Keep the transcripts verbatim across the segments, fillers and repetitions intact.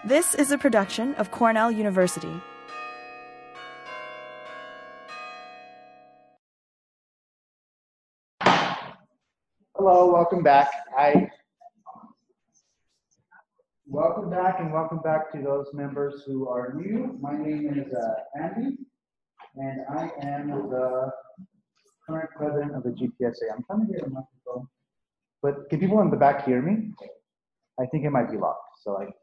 This is a production of Cornell University. Hello, welcome back. I welcome back and welcome back to those members who are new. My name is uh, Andy, and I am the current president of the G P S A. I'm trying to get a microphone, but can people in the back hear me? I think it might be locked, so I.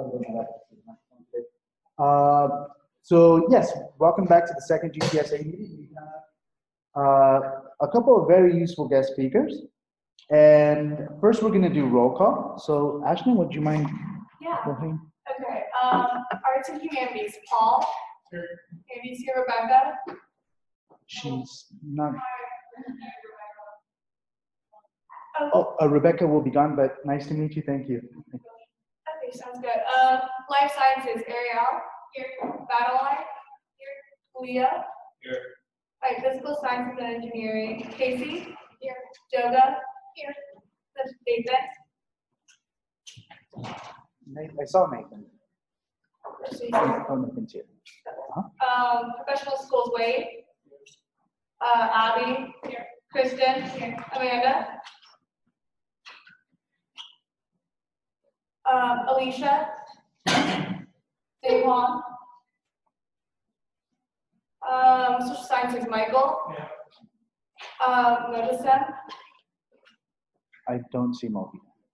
Uh, so yes, welcome back to the second G P S A meeting. We have uh, a couple of very useful guest speakers. And first, we're going to do roll call. So, Ashley, would you mind? Yeah. Going? Okay. Um, Arts and Humanities. Paul. Here. Andy's here. Rebecca. She's not. Oh. Oh, uh, Rebecca will be gone, but nice to meet you. Thank you. Okay, sounds good. Um, Life Sciences. Ariel. Here. Madeline. Here. Leah. Here. All right. Physical Sciences and Engineering. Casey. Here. Joga. Here. That's David. I saw Nathan. Oh, Nathan's here. Uh-huh. Um, Professional Schools. Wade. Uh, Abby. Here. Kristen. Here. Amanda. Um, Alicia. Daewon. Um, Social Sciences. Michael. Yeah. Um, Noticem. I don't see Moby.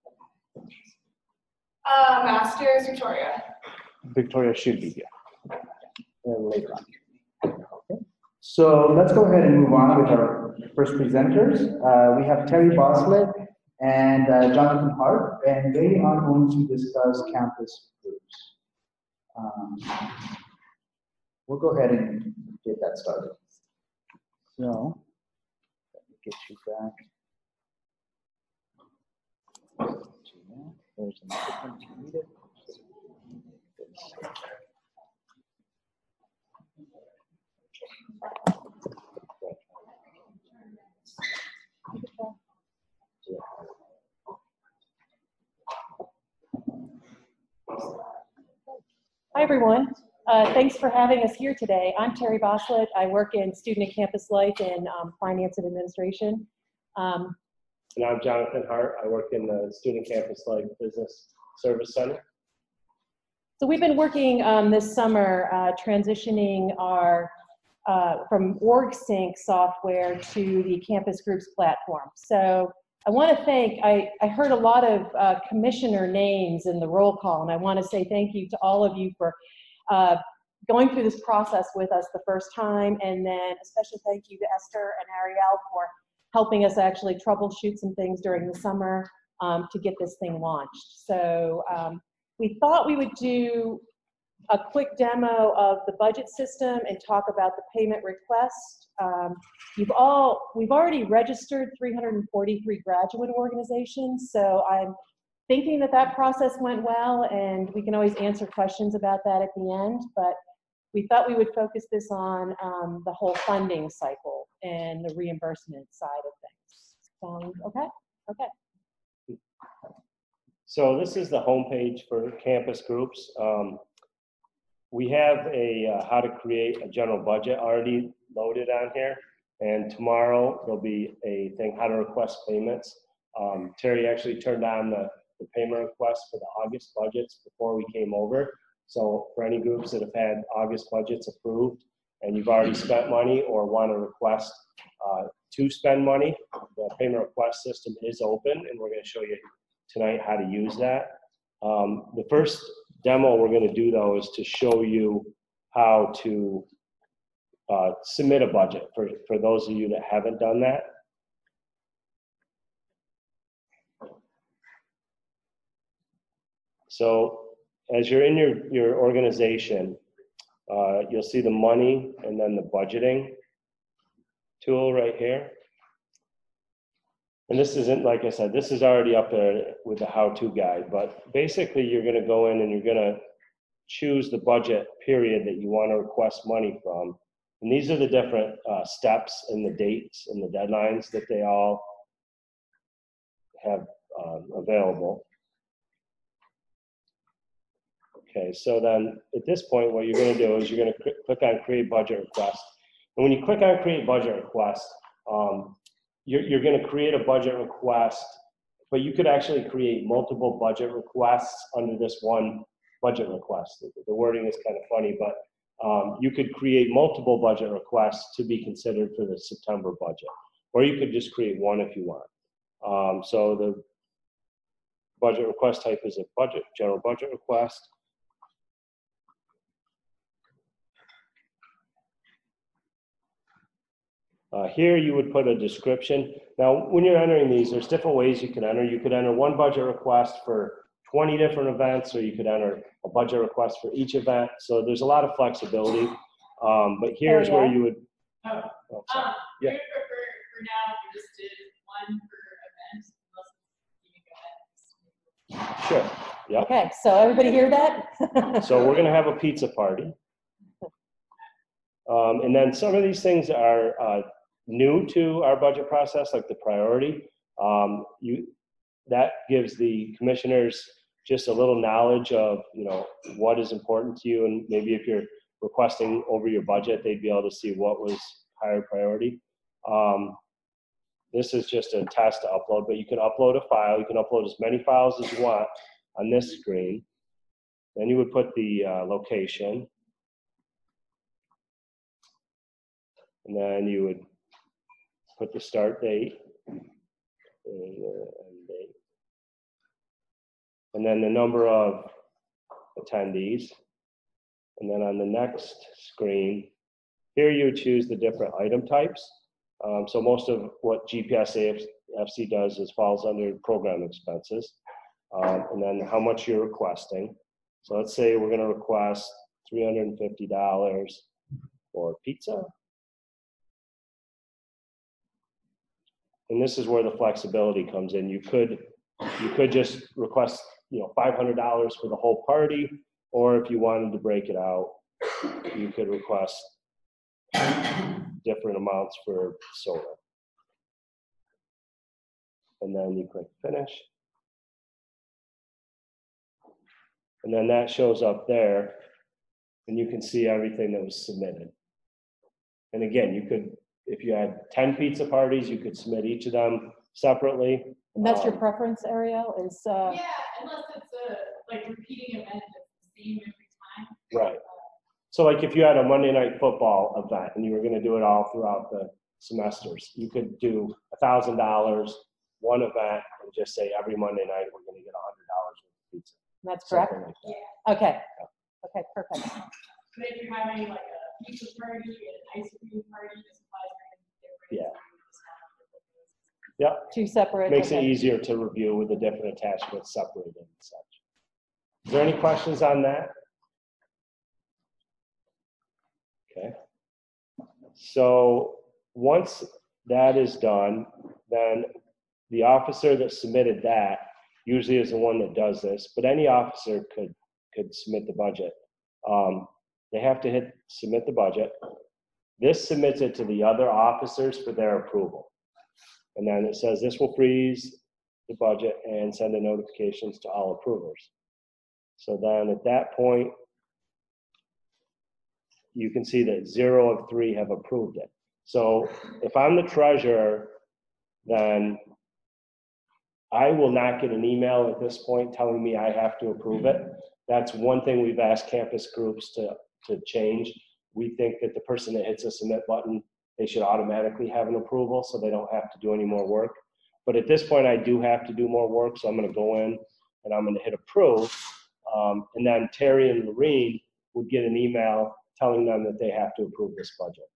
Uh, Masters. Victoria. Victoria should be here uh, later on. Okay. So let's go ahead and move on with our first presenters. Uh, we have Terry Boslett and uh, Jonathan Hart, and they are going to discuss campus groups. Um, we'll go ahead and get that started. So, let me get you back. There's a microphone if you need it. Hi, everyone. Uh, thanks for having us here today. I'm Terry Boslett. I work in student and campus life and um, finance and administration. Um, and I'm Jonathan Hart. I work in the Student Campus Life Business Service Center. So we've been working um, this summer uh, transitioning our uh, from OrgSync software to the Campus Groups platform. So I want to thank, I, I heard a lot of uh, commissioner names in the roll call, and I want to say thank you to all of you for uh, going through this process with us the first time, and then a special thank you to Esther and Ariel for helping us actually troubleshoot some things during the summer um, to get this thing launched. So um, we thought we would do a quick demo of the budget system and talk about the payment request. Um, you've all, we've already registered three hundred forty-three graduate organizations, so I'm thinking that that process went well, and we can always answer questions about that at the end, but we thought we would focus this on um, the whole funding cycle and the reimbursement side of things. Sound okay? Okay. So this is the homepage for campus groups. Um, we have a uh, how to create a general budget already loaded on here, and tomorrow there'll be a thing how to request payments. Um, Terry actually turned on the, the payment request for the August budgets before we came over. So for any groups that have had August budgets approved and you've already spent money or want to request uh, to spend money, the payment request system is open, and we're going to show you tonight how to use that. Um, the first demo we're going to do, though, is to show you how to uh, submit a budget for, for those of you that haven't done that. So as you're in your, your organization, uh, you'll see the money and then the budgeting tool right here. And this isn't, like I said, this is already up there with the how-to guide, but basically you're going to go in and you're going to choose the budget period that you want to request money from. And these are the different uh, steps and the dates and the deadlines that they all have um, available. Okay, so then at this point, what you're gonna do is you're gonna cl- click on create budget request. And when you click on create budget request, um, you're, you're gonna create a budget request, but you could actually create multiple budget requests under this one budget request. The, the wording is kind of funny, but um, you could create multiple budget requests to be considered for the September budget. Or you could just create one if you want. Um, so the budget request type is a budget, general budget request. Uh, here you would put a description. Now, when you're entering these, there's different ways you can enter. You could enter one budget request for twenty different events, or you could enter a budget request for each event. So there's a lot of flexibility. Um, but here's where you would. Oh, oh, sorry. um, Yeah. we would prefer for now if we just did one per event. unless you can go ahead. Sure. Yep. Okay, so everybody hear that? So we're gonna have a pizza party. Um, and then some of these things are uh, new to our budget process, like the priority. Um, you, that gives the commissioners just a little knowledge of, you know, what is important to you, and maybe if you're requesting over your budget, they'd be able to see what was higher priority. Um, this is just a test to upload, but you can upload a file. You can upload as many files as you want on this screen. Then you would put the uh, location. And then you would put the start date and the end date. And then the number of attendees. And then on the next screen, here you would choose the different item types. Um, so most of what G P S A F C does is falls under program expenses. Um, and then how much you're requesting. So let's say we're gonna request three hundred fifty dollars for pizza. And this is where the flexibility comes in. You could, you could just request, you know, five hundred dollars for the whole party, or if you wanted to break it out, you could request different amounts for soda. And then you click finish. And then that shows up there, and you can see everything that was submitted. And again, you could, if you had ten pizza parties, you could submit each of them separately. And that's your Um, preference, Ariel, is, uh, Yeah, unless it's a, like, repeating event that's the same every time. Right. So like if you had a Monday night football event and you were gonna do it all throughout the semesters, you could do a thousand dollars, one event, and just say every Monday night, we're gonna get a hundred dollars worth of pizza. that's correct? Something like that. Yeah, Okay, okay, perfect. but if you're having like a pizza party and an ice cream party, this applies for different. Yeah. Yep, Two separate. makes it okay. easier to review with the different attachments separated and such. Is there any questions on that? Okay. So once that is done, then the officer that submitted that usually is the one that does this, but any officer could, could submit the budget. Um, they have to hit submit the budget. This submits it to the other officers for their approval. And then it says this will freeze the budget and send the notifications to all approvers. So then at that point, you can see that zero of three have approved it. So if I'm the treasurer, then I will not get an email at this point telling me I have to approve it. That's one thing we've asked campus groups to, to change. We think that the person that hits a submit button, they should automatically have an approval so they don't have to do any more work. But at this point, I do have to do more work, so I'm gonna go in and I'm gonna hit approve. Um, and then Terry and Lorene would get an email telling them that they have to approve this budget.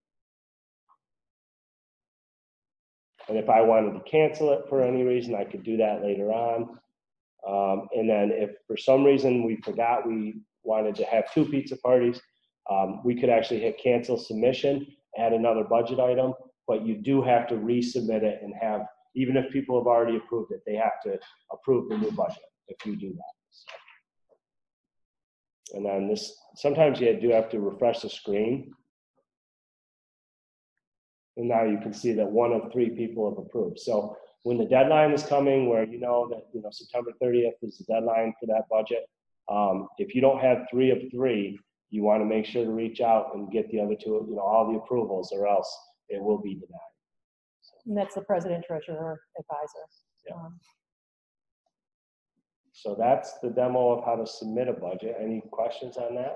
And if I wanted to cancel it for any reason, I could do that later on. Um, and then if for some reason we forgot we wanted to have two pizza parties, um, we could actually hit cancel submission, add another budget item, but you do have to resubmit it and have, even if people have already approved it, they have to approve the new budget if you do that. So. And then this, sometimes you do have to refresh the screen. And now you can see that one of three people have approved. So when the deadline is coming, where you know that you know September thirtieth is the deadline for that budget, Um, if you don't have three of three, you want to make sure to reach out and get the other two, you know, all the approvals, or else it will be denied. And that's the president, treasurer, advisor. Yeah. Um, So that's the demo of how to submit a budget. Any questions on that?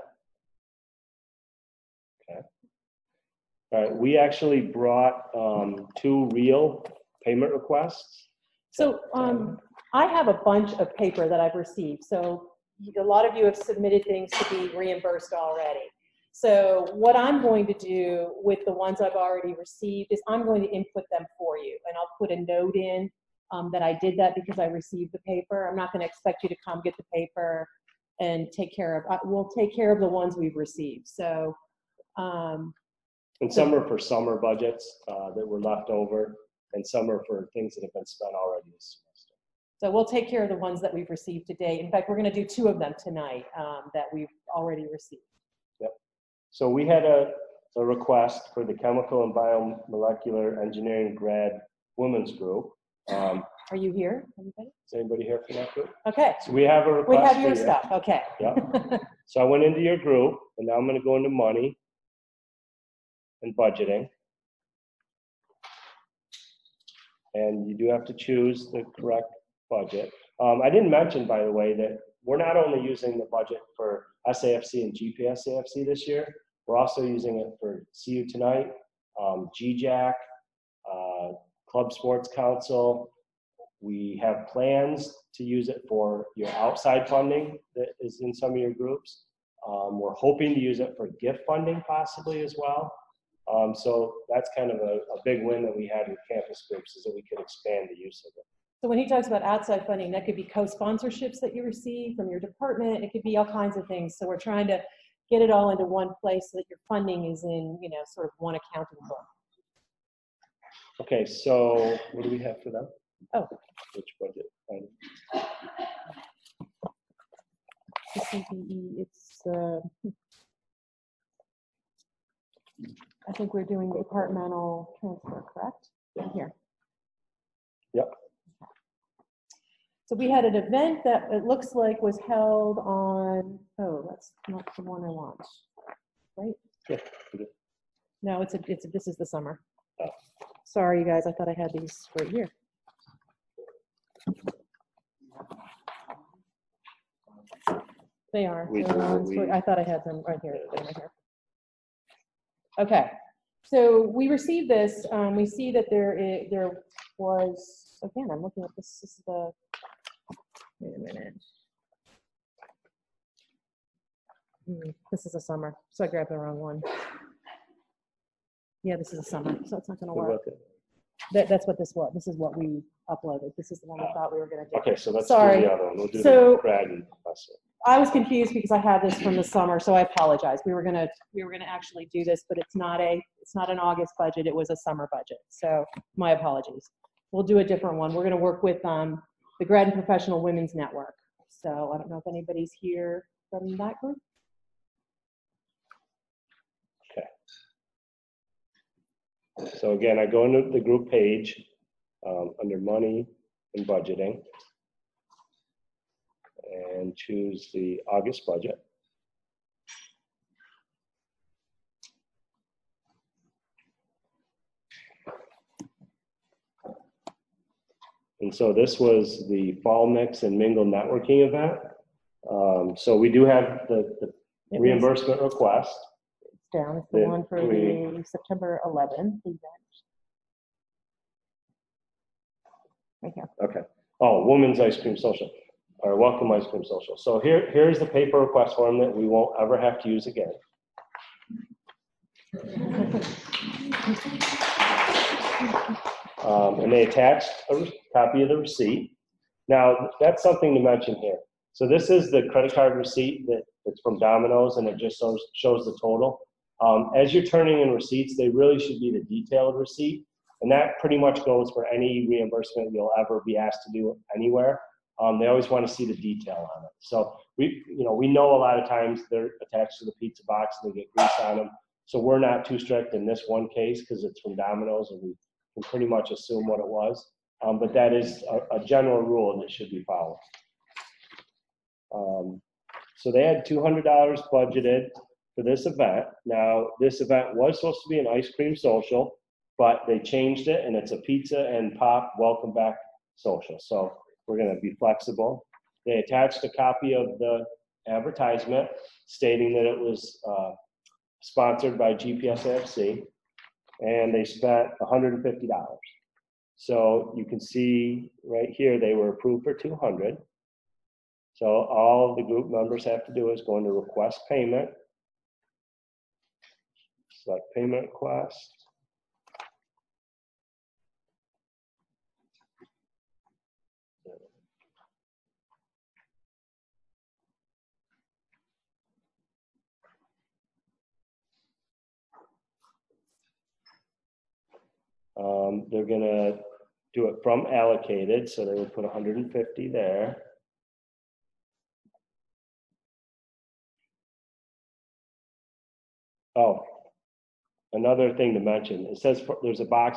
Okay. All right, we actually brought um, two real payment requests. So um, I have a bunch of paper that I've received. So a lot of you have submitted things to be reimbursed already. So what I'm going to do with the ones I've already received is I'm going to input them for you, and I'll put a note in um, that I did that because I received the paper. I'm not going to expect you to come get the paper and take care of, uh, we'll take care of the ones we've received. So um, And some are for summer budgets uh, that were left over, and some are for things that have been spent already this semester. So we'll take care of the ones that we've received today. In fact, we're going to do two of them tonight um, that we've already received. Yep. So we had a, a request for the chemical and biomolecular engineering grad women's group. Um, Are you here? Anybody? is anybody here for that group? Okay. So we have a request. We have for your you. stuff. Okay. Yep. So I went into your group, and now I'm going to go into money and budgeting. And you do have to choose the correct budget. Um, I didn't mention, by the way, that we're not only using the budget for S A F C and G P S A F C this year, we're also using it for See You Tonight, um, G JAC, uh, Club Sports Council. We have plans to use it for your outside funding that is in some of your groups. Um, we're hoping to use it for gift funding possibly as well. Um, so that's kind of a, a big win that we had with campus groups, is that we could expand the use of it. So when he talks about outside funding, that could be co-sponsorships that you receive from your department. It could be all kinds of things. So we're trying to get it all into one place so that your funding is in, you know, sort of one accounting book. Okay, so what do we have for them? Oh. Which budget? Um, The C P E, it's, uh, I think we're doing departmental transfer, correct? Right here. Yep. So we had an event that it looks like was held on, oh, that's not the one I want, right? Yeah, we do. No, it's a, it's a, this is the summer. Oh. Sorry, you guys, I thought I had these right here. They are. We They're do, on- we- I thought I had them right here. They're right here. Okay, so we received this. Um, we see that there is, there was, again, I'm looking at this. This is the, wait a minute. Hmm, this is a summer, so I grabbed the wrong one. Yeah, this is a summer, so it's not going to What work. about that? That, that's what this was. This is what we uploaded. This is the one we thought we were going to do. Okay, so let's Sorry. do the other one. We'll do So- the grad and plus it. I was confused because I had this from the summer, so I apologize. We were gonna we were gonna actually do this, but it's not a it's not an August budget. It was a summer budget. So my apologies. We'll do a different one. We're gonna work with um, the Grad and Professional Women's Network. So I don't know if anybody's here from that group. So again, I go into the group page um, under money and budgeting and choose the August budget. And so this was the fall mix and mingle networking event. Um, so we do have the, the It was- reimbursement request. It's down. It's the Then one for we- the September eleventh event. Right here. Okay. Oh, Women's Ice Cream Social, or Welcome Ice Cream Social. So here, here's the paper request form that we won't ever have to use again. Um, and they attached a re- copy of the receipt. Now, that's something to mention here. So this is the credit card receipt that, that's from Domino's, and it just shows, shows the total. Um, as you're turning in receipts, they really should be the detailed receipt. And that pretty much goes for any reimbursement you'll ever be asked to do anywhere. Um, they always want to see the detail on it. So we, you know, we know a lot of times they're attached to the pizza box and they get grease on them. So we're not too strict in this one case because it's from Domino's and we can pretty much assume what it was. Um, but that is a, a general rule that should be followed. Um, So they had two hundred dollars budgeted for this event. Now, this event was supposed to be an ice cream social, but they changed it and it's a pizza and pop welcome back social. So we're gonna be flexible. They attached a copy of the advertisement stating that it was uh, sponsored by G P S A F C, and they spent one hundred fifty dollars. So you can see right here, they were approved for two hundred dollars. So all the group members have to do is go into request payment, select payment request. Um, they're gonna do it from allocated, so they would put one hundred fifty there. Oh, another thing to mention, it says for, there's a box.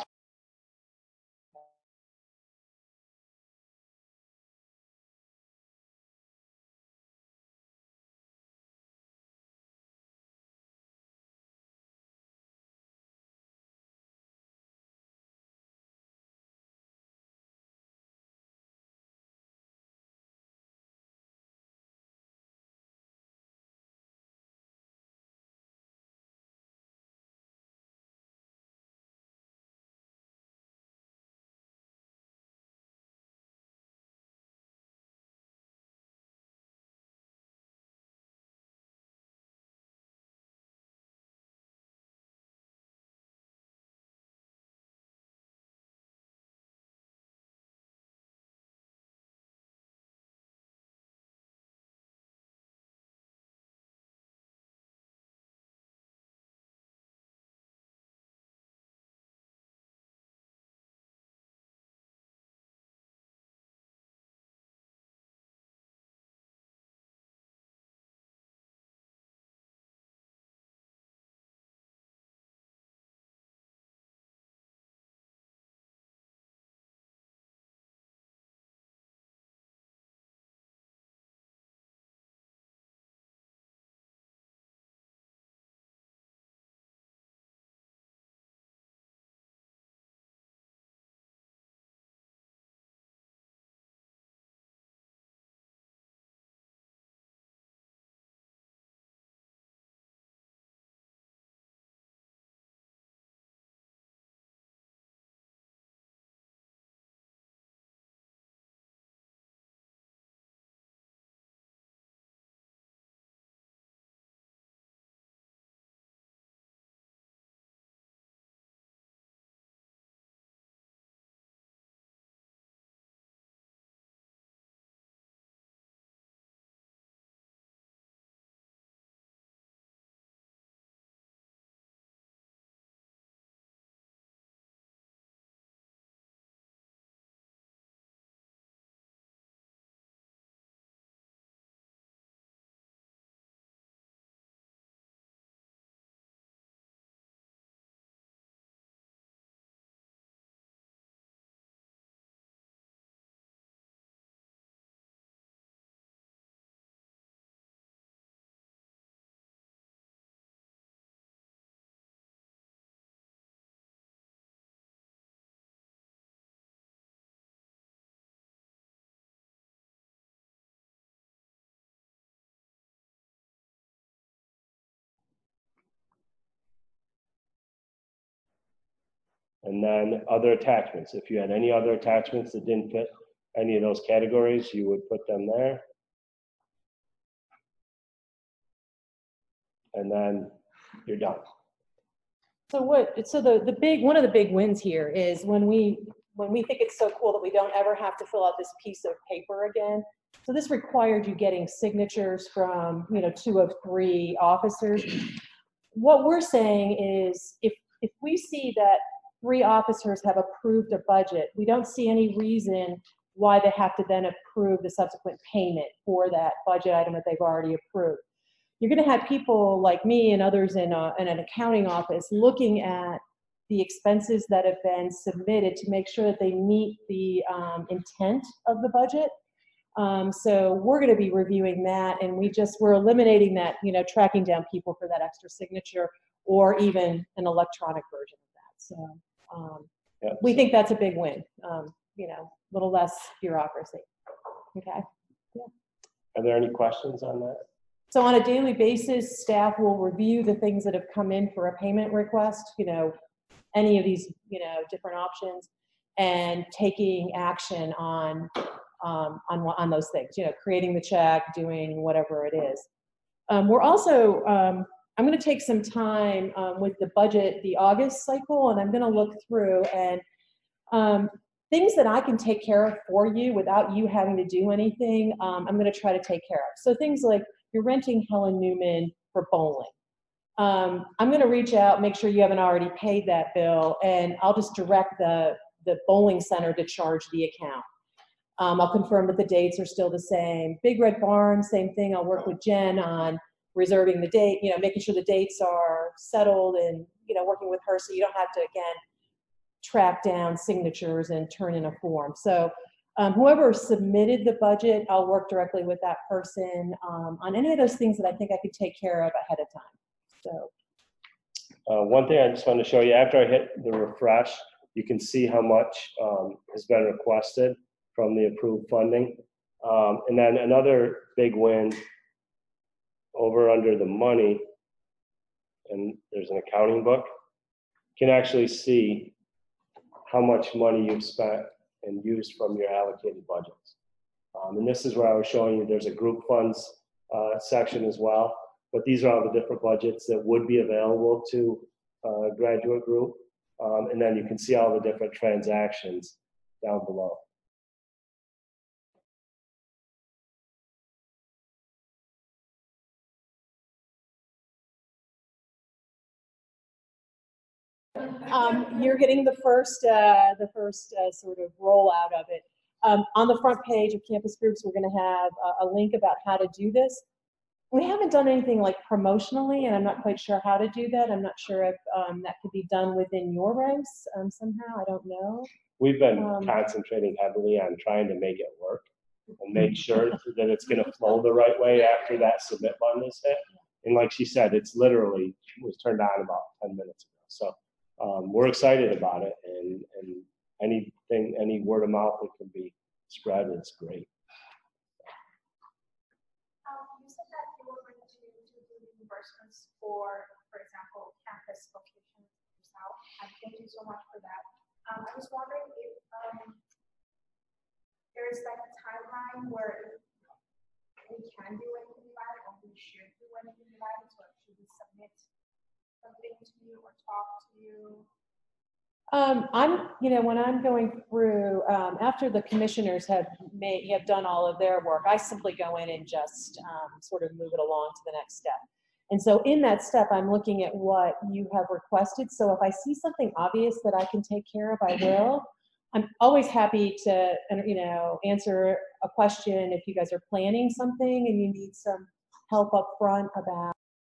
And then other attachments. If you had any other attachments that didn't fit any of those categories, you would put them there. And then you're done. So what, so the, the big, one of the big wins here is when we, when we think it's so cool that we don't ever have to fill out this piece of paper again. So this required you getting signatures from, you know, two of three officers. What we're saying is if, if we see that three officers have approved a budget, we don't see any reason why they have to then approve the subsequent payment for that budget item that they've already approved. You're going to have people like me and others in, a, in an accounting office looking at the expenses that have been submitted to make sure that they meet the um, intent of the budget. Um, so we're going to be reviewing that, and we just, we're eliminating that, you know, tracking down people for that extra signature or even an electronic version of that. So um, Yeah. we think that's a big win, um, you know, a little less bureaucracy. Okay. Yeah. Are there any questions on that? So on a daily basis, staff will review the things that have come in for a payment request, you know, any of these, you know, different options, and taking action on Um, on, on those things, you know, creating the check, doing whatever it is. Um, we're also, um, I'm going to take some time um, with the budget, the August cycle, and I'm going to look through and um, things that I can take care of for you without you having to do anything, um, I'm going to try to take care of. So things like you're renting Helen Newman for bowling. Um, I'm going to reach out, make sure you haven't already paid that bill, and I'll just direct the, the bowling center to charge the account. Um, I'll confirm that the dates are still the same. Big Red Barn, same thing. I'll work with Jen on reserving the date, you know, making sure the dates are settled and, you know, working with her so you don't have to, again, track down signatures and turn in a form. So um, whoever submitted the budget, I'll work directly with that person um, on any of those things that I think I could take care of ahead of time. So. Uh, one thing I just wanted to show you, after I hit the refresh, you can see how much um, has been requested from the approved funding. Um, and then another big win over under the money, and there's an accounting book, you can actually see how much money you've spent and used from your allocated budgets. Um, and this is where I was showing you there's a group funds uh, section as well, but these are all the different budgets that would be available to uh, graduate group. Um, and then you can see all the different transactions down below. Um, you're getting the first, uh, the first uh, sort of rollout of it. Um, on the front page of Campus Groups, we're going to have a, a link about how to do this. We haven't done anything like promotionally, and I'm not quite sure how to do that. I'm not sure if um, that could be done within your ranks um, somehow. I don't know. We've been Um, concentrating heavily on trying to make it work and make sure that it's going to flow the right way after that submit button is hit. And like she said, it's literally was turned on about ten minutes ago. So um, we're excited about it, and, and anything, any word of mouth that can be spread is great. Um, you said that you were going to do the reimbursements for, for example, campus locations yourself. And thank you so much for that. Um, I was wondering if um, there's like a timeline where we can do anything about it, or we should do anything about it, or should we submit something to you or talk to you? Um, I'm, you know, when I'm going through, um, after the commissioners have made, have done all of their work, I simply go in and just um, sort of move it along to the next step. And so in that step, I'm looking at what you have requested. So if I see something obvious that I can take care of, I will. I'm always happy to, you know, answer a question if you guys are planning something and you need some help up front about.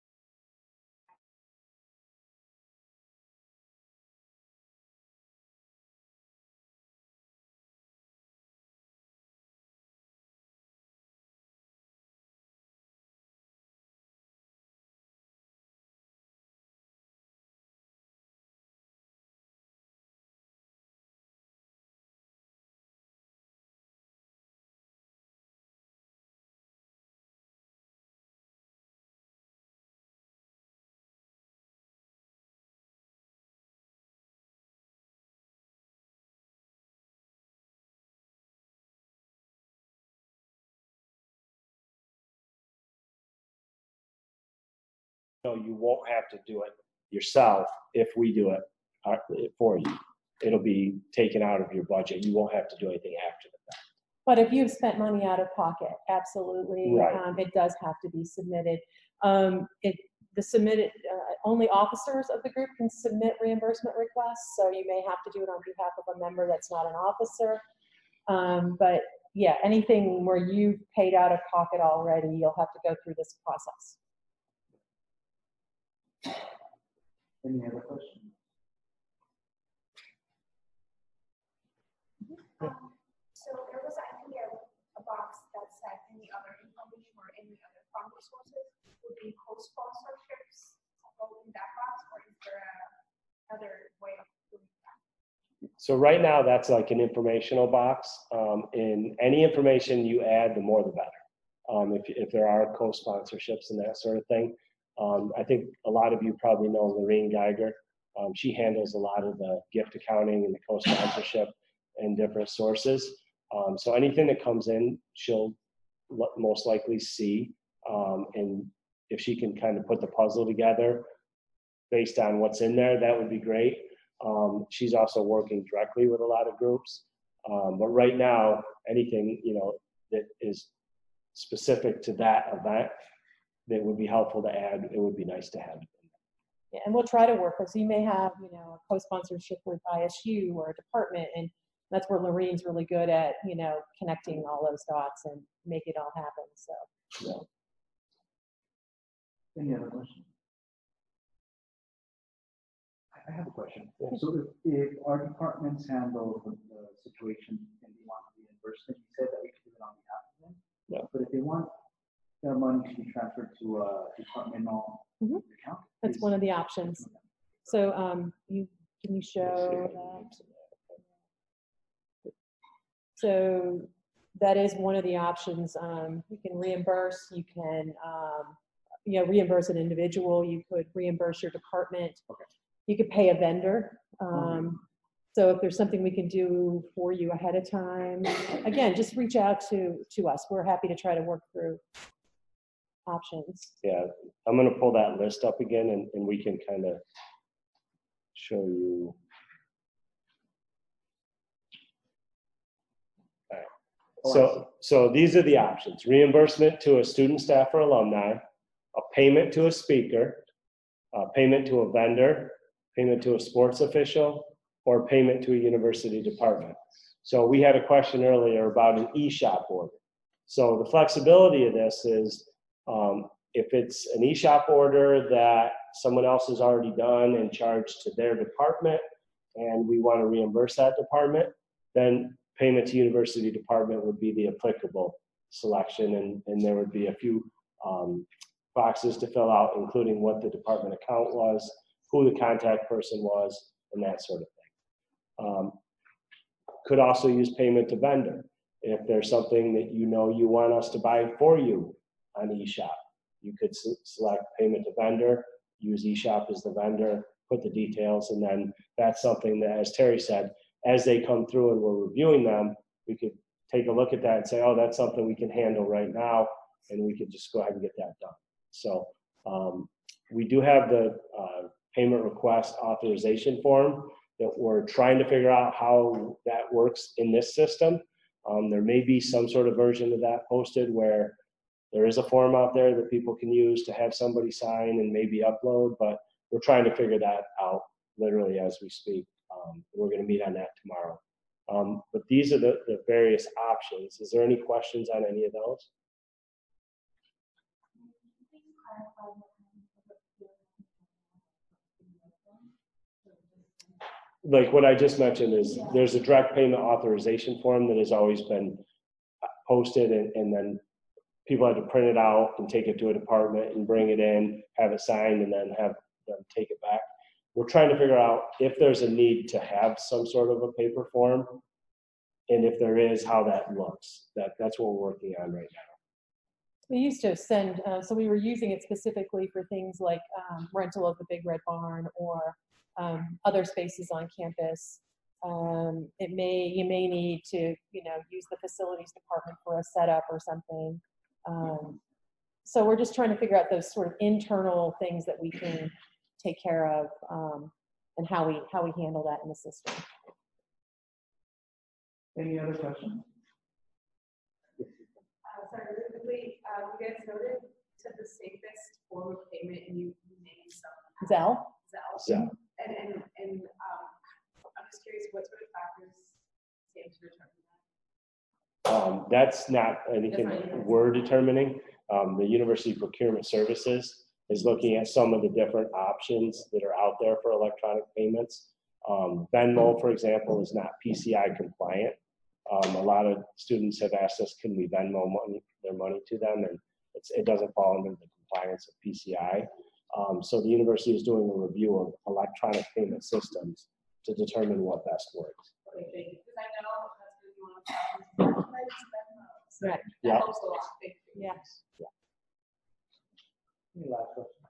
No, you won't have to do it yourself if we do it uh, for you. It'll be taken out of your budget. You won't have to do anything after the fact. But if you've spent money out of pocket, absolutely, Right. um, it does have to be submitted. Um, it, the submitted, uh, only officers of the group can submit reimbursement requests, so you may have to do it on behalf of a member that's not an officer. Um, but yeah, anything where you've paid out of pocket already, you'll have to go through this process. Any other questions? Um, so there was, I think, a, a box resources would be co-sponsorships in that box, or is there a other way of doing that? So right now, that's like an informational box. Um, and any information you add, the more the better. Um, if, if there are co-sponsorships and that sort of thing. Um, I think a lot of you probably know Lorraine Geiger. Um, she handles a lot of the gift accounting and the co-sponsorship and different sources. Um, so anything that comes in, she'll l- most likely see. Um, and if she can kind of put the puzzle together based on what's in there, that would be great. Um, she's also working directly with a lot of groups. Um, but right now, anything, you know, that is specific to that event that would be helpful to add, it would be nice to have. Yeah, and we'll try to work, because you may have, you know, a co-sponsorship with I S U or a department, and that's where Lorraine's really good at, you know, connecting all those dots and make it all happen, so. Yeah. Any other questions? I have a question. So if, if our departments handle the, the situation and they want reimbursement, you said that we could do it on behalf of them? Yeah. But if they want their money to be transferred to a departmental Mhm. account? That's is- one of the options. So, um, you, can you show that? So that is one of the options. Um, you can reimburse, you can, um, you know, reimburse an individual, you could reimburse your department. Okay. You could pay a vendor. Um, so if there's something we can do for you ahead of time, again, just reach out to, to us. We're happy to try to work through options. Yeah, I'm gonna pull that list up again and, and we can kind of show you. All right. Oh, I see. So, so these are the options: reimbursement to a student, staff, or alumni, a payment to a speaker, a payment to a vendor, payment to a sports official, or payment to a university department. So we had a question earlier about an e-shop order. So the flexibility of this is, um, if it's an e-shop order that someone else has already done and charged to their department, and we want to reimburse that department, then payment to university department would be the applicable selection, and, and there would be a few um, boxes to fill out, including what the department account was, who the contact person was, and that sort of thing. Um, could also use payment to vendor. If there's something that you know you want us to buy for you on eShop, you could s- select payment to vendor, use eShop as the vendor, put the details, and then that's something that, as Terry said, as they come through and we're reviewing them, we could take a look at that and say, oh, that's something we can handle right now, and we could just go ahead and get that done. So um, we do have the uh, payment request authorization form that we're trying to figure out how that works in this system. Um, there may be some sort of version of that posted where there is a form out there that people can use to have somebody sign and maybe upload, but we're trying to figure that out literally as we speak. Um, we're going to meet on that tomorrow. Um, but these are the, the various options. Is there any questions on any of those? Like what I just mentioned is there's a direct payment authorization form that has always been posted, and, and then people had to print it out and take it to a department and bring it in, have it signed, and then have them take it back. We're trying to figure out if there's a need to have some sort of a paper form, and if there is, how that looks. That, that's what we're working on right now. We used to send, uh, so we were using it specifically for things like um, rental of the Big Red Barn or um, other spaces on campus. Um, it may, you may need to, you know, use the facilities department for a setup or something. Um, so we're just trying to figure out those sort of internal things that we can take care of, um, and how we, how we handle that in the system. Any other questions? Uh, sorry, really quickly, uh, you guys noted to the safest form of payment, and you you named some. Zelle? Zelle. Zelle. And, and, and, um, I'm just curious, what sort of factors stand to determine that? Um, that's not anything That's not even- we're determining. Um, the University Procurement Services is looking at some of the different options that are out there for electronic payments. Um, Venmo, for example, is not P C I compliant. Um, a lot of students have asked us, can we Venmo money, their money to them? And it's, it doesn't fall under the compliance of P C I. Um, so the university is doing a review of electronic payment systems to determine what best works. Okay, thank you. Because I know that's going to be one of the problems. So Right. that Yeah. helps a lot. Thank you. Yeah. Any last question?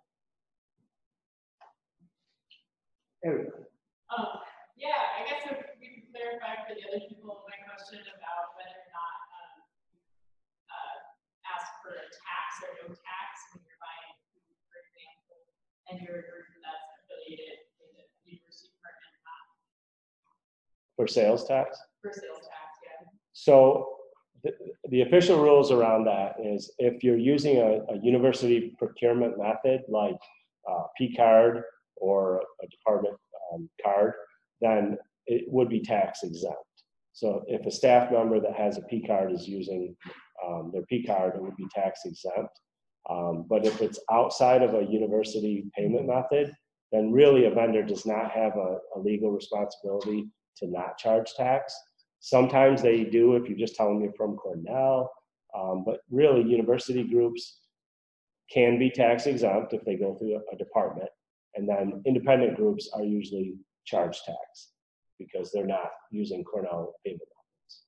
Eric? Um, yeah, I guess if we could clarify for the other people, my question about whether or not, um, uh, ask for a tax or no tax when you're buying food, for example, and you're a group that's affiliated with the university department, not For sales tax? for sales tax, yeah. So the, the official rules around that is if you're using a, a university procurement method like uh, P card or a department um, card, then it would be tax exempt. So if a staff member that has a P card is using um, their P card, it would be tax exempt. Um, but if it's outside of a university payment method, then really a vendor does not have a, a legal responsibility to not charge tax. Sometimes they do if you're just telling me from Cornell, um, but really university groups can be tax exempt if they go through a, a department, and then independent groups are usually charged tax because they're not using Cornell payment methods.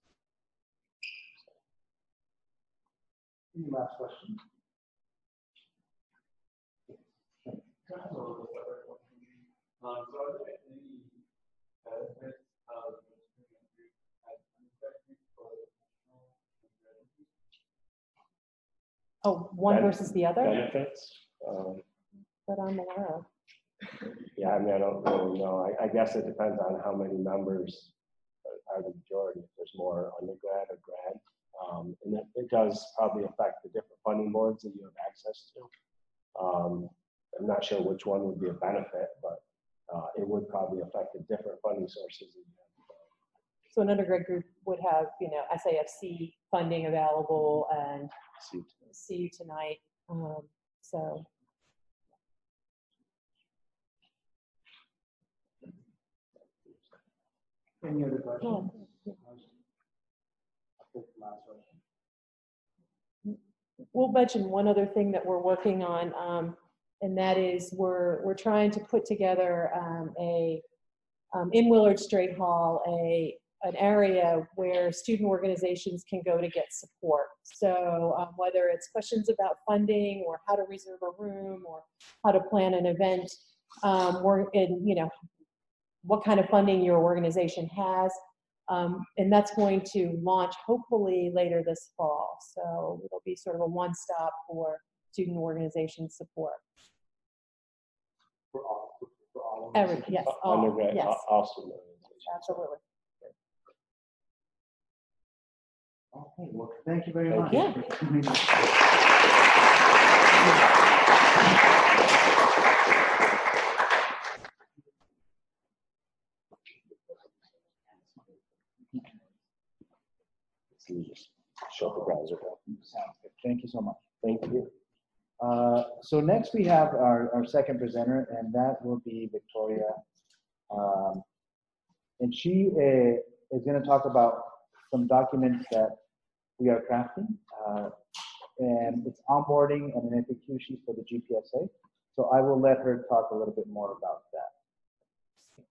Any last question? Um, so are there any benefits of Oh, one Ben- versus the other Benefits? Um, that I'm aware of. yeah, I mean, I don't really know. I, I guess it depends on how many members are- are the majority. If there's more undergrad or grad. Um, and it, it does probably affect the different funding boards that you have access to. Um, I'm not sure which one would be a benefit, but uh, it would probably affect the different funding sources that you have. So an undergrad group would have, you know, S A F C funding available and See. see you tonight. Um, so Any other questions? Yeah. I'll take the last question. we'll mention one other thing that we're working on, um, and that is we're we're trying to put together um, a um, in Willard Straight Hall a an area where student organizations can go to get support. So um, whether it's questions about funding or how to reserve a room or how to plan an event, um, or in, you know, what kind of funding your organization has. Um, and that's going to launch hopefully later this fall. So it'll be sort of a one-stop for student organization support. For all, for, for all of us. Every, yes, all, Undergrad, yes, all student organizations. absolutely. Okay, well, thank you very Thank much. you. for coming. So you just shut the browser down. Sounds good. Thank you so much. Thank you. Uh, so next we have our, our second presenter, and that will be Victoria. Um, and she uh, is going to talk about some documents that we are crafting. Uh, and it's onboarding and an F A Q sheet for the G P S A. So I will let her talk a little bit more about that.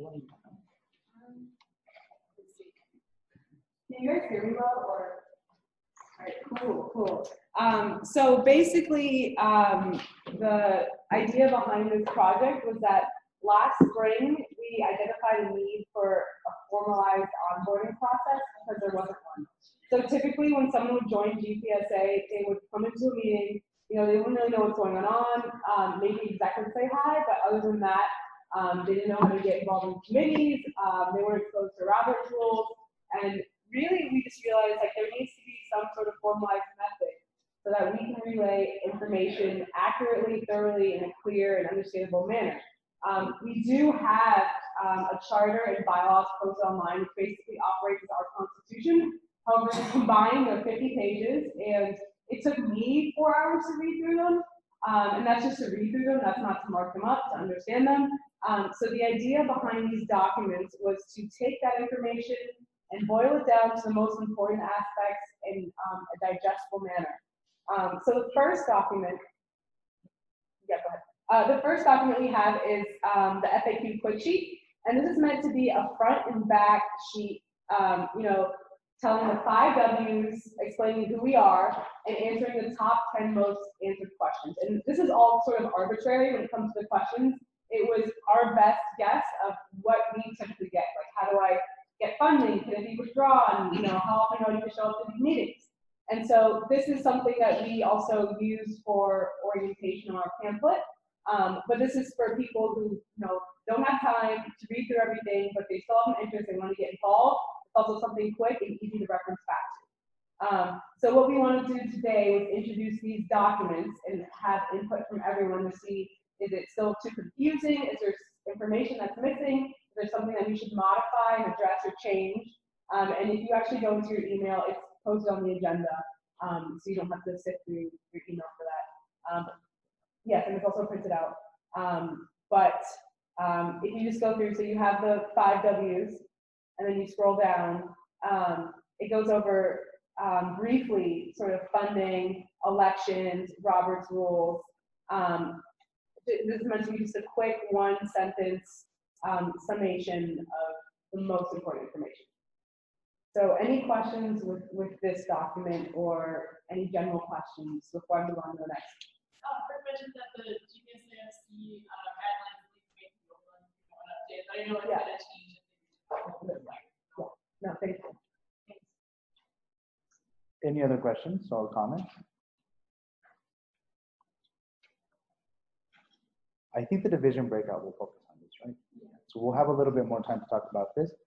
Can you guys hear me well, or? All right, cool, cool. Um, so basically, um, the idea behind this project was that last spring, we identified a need for a formalized onboarding process because there wasn't one. So typically when someone would join G P S A, they would come into a meeting, you know, they wouldn't really know what's going on, um, maybe executives say hi, but other than that, um, they didn't know how to get involved in committees, um, they weren't exposed to Robert's rules, and really we just realized like there needs to be some sort of formalized method so that we can relay information accurately, thoroughly, in a clear and understandable manner. Um, we do have um, a charter and bylaws posted online, which basically operates as our constitution. However, it's combined, they're fifty pages, and it took me four hours to read through them. Um, and that's just to read through them, that's not to mark them up, to understand them. Um, so the idea behind these documents was to take that information and boil it down to the most important aspects in um, a digestible manner. Um, so the first document, yeah, go ahead. Uh, the first document we have is um, the F A Q quick sheet, and this is meant to be a front and back sheet, um, you know, telling the five W's, explaining who we are, and answering the top ten most answered questions. And this is all sort of arbitrary when it comes to the questions. It was our best guess of what we typically get. Like, how do I get funding? Can it be withdrawn? You know, how often do I need to show up to these meetings? And so this is something that we also use for orientation on our pamphlet. Um, but this is for people who, you know, don't have time to read through everything, but they still have an interest, they want to get involved. It's also something quick and easy to reference back to. Um, so what we want to do today was introduce these documents and have input from everyone to see, is it still too confusing? Is there information that's missing? Is there something that we should modify and address or change? Um, and if you actually go into your email, it's posted on the agenda, um, so you don't have to sift through your email for that. Um, yes, and it's also printed out. Um, but um, if you just go through, so you have the five W's, and then you scroll down, um, it goes over um, briefly sort of funding, elections, Robert's rules. Um, this is meant to be just a quick one sentence um, summation of the most important information. So any questions with, with this document or any general questions before I move on to the next? Uh, Rick mentioned that the G P S A F C uh, guidelines need to make the old ones an update, but I know it's Yeah. going to change. Yeah. No, thank you. Any other questions or comments? I think the division breakout will focus on this, right? Yeah. So we'll have a little bit more time to talk about this.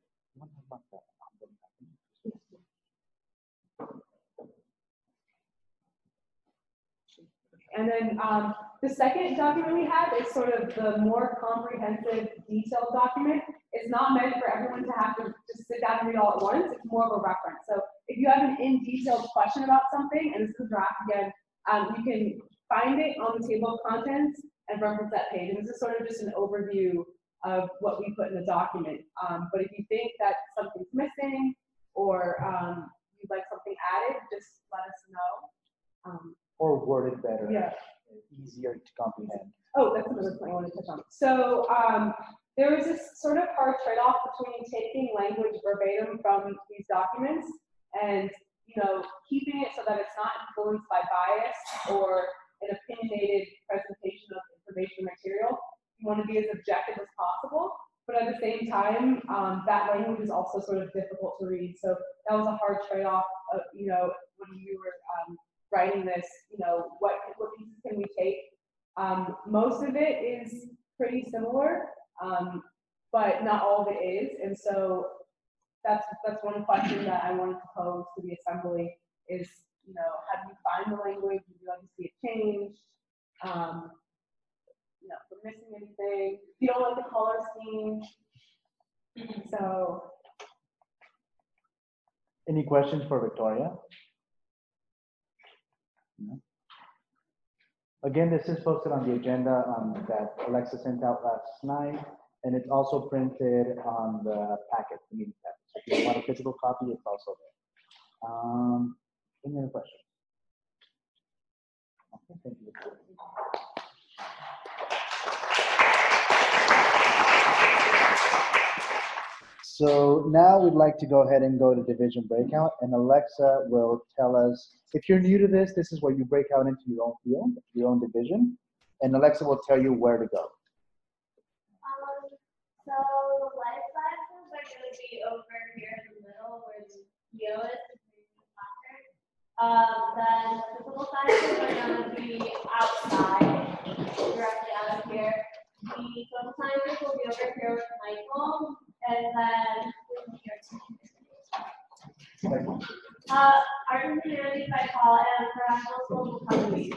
And then um, the second document we have is sort of the more comprehensive, detailed document. It's not meant for everyone to have to just sit down and read all at once. It's more of a reference. So if you have an in-detailed question about something, and this is a draft again, um, you can find it on the table of contents and reference that page. And this is sort of just an overview of what we put in the document. Um, but if you think that something's missing or um, you'd like something added, just let us know. Um, Or worded better, yeah. easier to comprehend. Oh, that's another point I want to touch on. So um, there was this sort of hard trade-off between taking language verbatim from these documents and, you know, keeping it so that it's not influenced by bias or an opinionated presentation of information material. You want to be as objective as possible, but at the same time, um, that language is also sort of difficult to read. So that was a hard trade-off, of, you know, when you were um, writing this, you know, what, what pieces can we take? Um, most of it is pretty similar, um, but not all of it is. And so that's that's one question that I wanted to pose to the assembly is, you know, how do you find the language? Would you like to see it changed? Um, you know, if we're missing anything. If you don't like the color scheme. So. Any questions for Victoria? No. Again, this is posted on the agenda um, that Alexa sent out last night, and it's also printed on the packet, the meeting packet. So if you want a physical copy, it's also there. Um, any other questions? Okay, thank you. So now we'd like to go ahead and go to division breakout, and Alexa will tell us, if you're new to this, this is where you break out into your own field, your own division, and Alexa will tell you where to go. Um, so the life sciences are going to be over here in the middle where the Geo is. Um, then the physical sciences are going to be outside, directly out of here. The social sciences will be over here with Michael, and then here. Uh, art and humanities by Paul, and professional schools will come to me.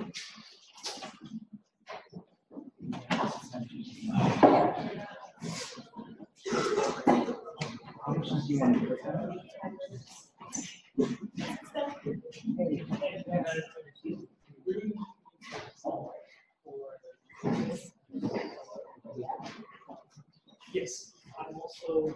Yes, I'm also.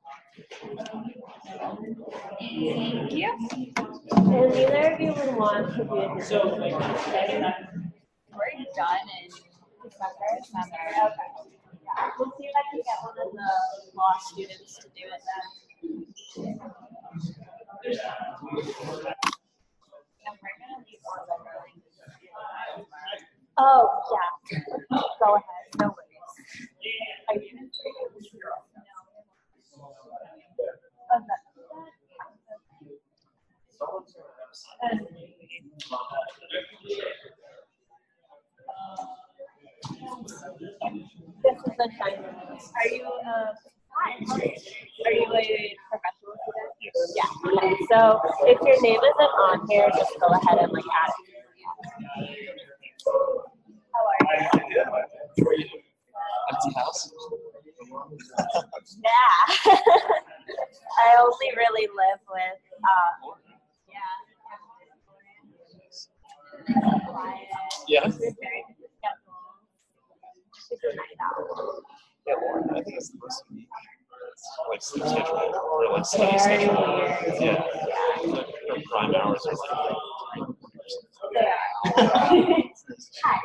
Thank you. And neither of you would want So, like, we're done in December. December. Okay. Yeah. We'll see if I can get one of the law students to do it then. And we're gonna leave on the early. Oh, yeah. Go ahead. No worries. Are you gonna say it was your own? No. Okay. And this is the time. Are you uh are you a professional student? Yes. Yeah. Okay. So if your name isn't on here, just go ahead and like add it. How are you? Empty house. Yeah. I only really live with um yeah. Quiet. Yeah. It's very different schedule. It's a night out. Yeah, well, I think it's the most unique. It's like sleep schedule or like study Very schedule. weird. Yeah. Like, their prime hours are like. They are. Hi.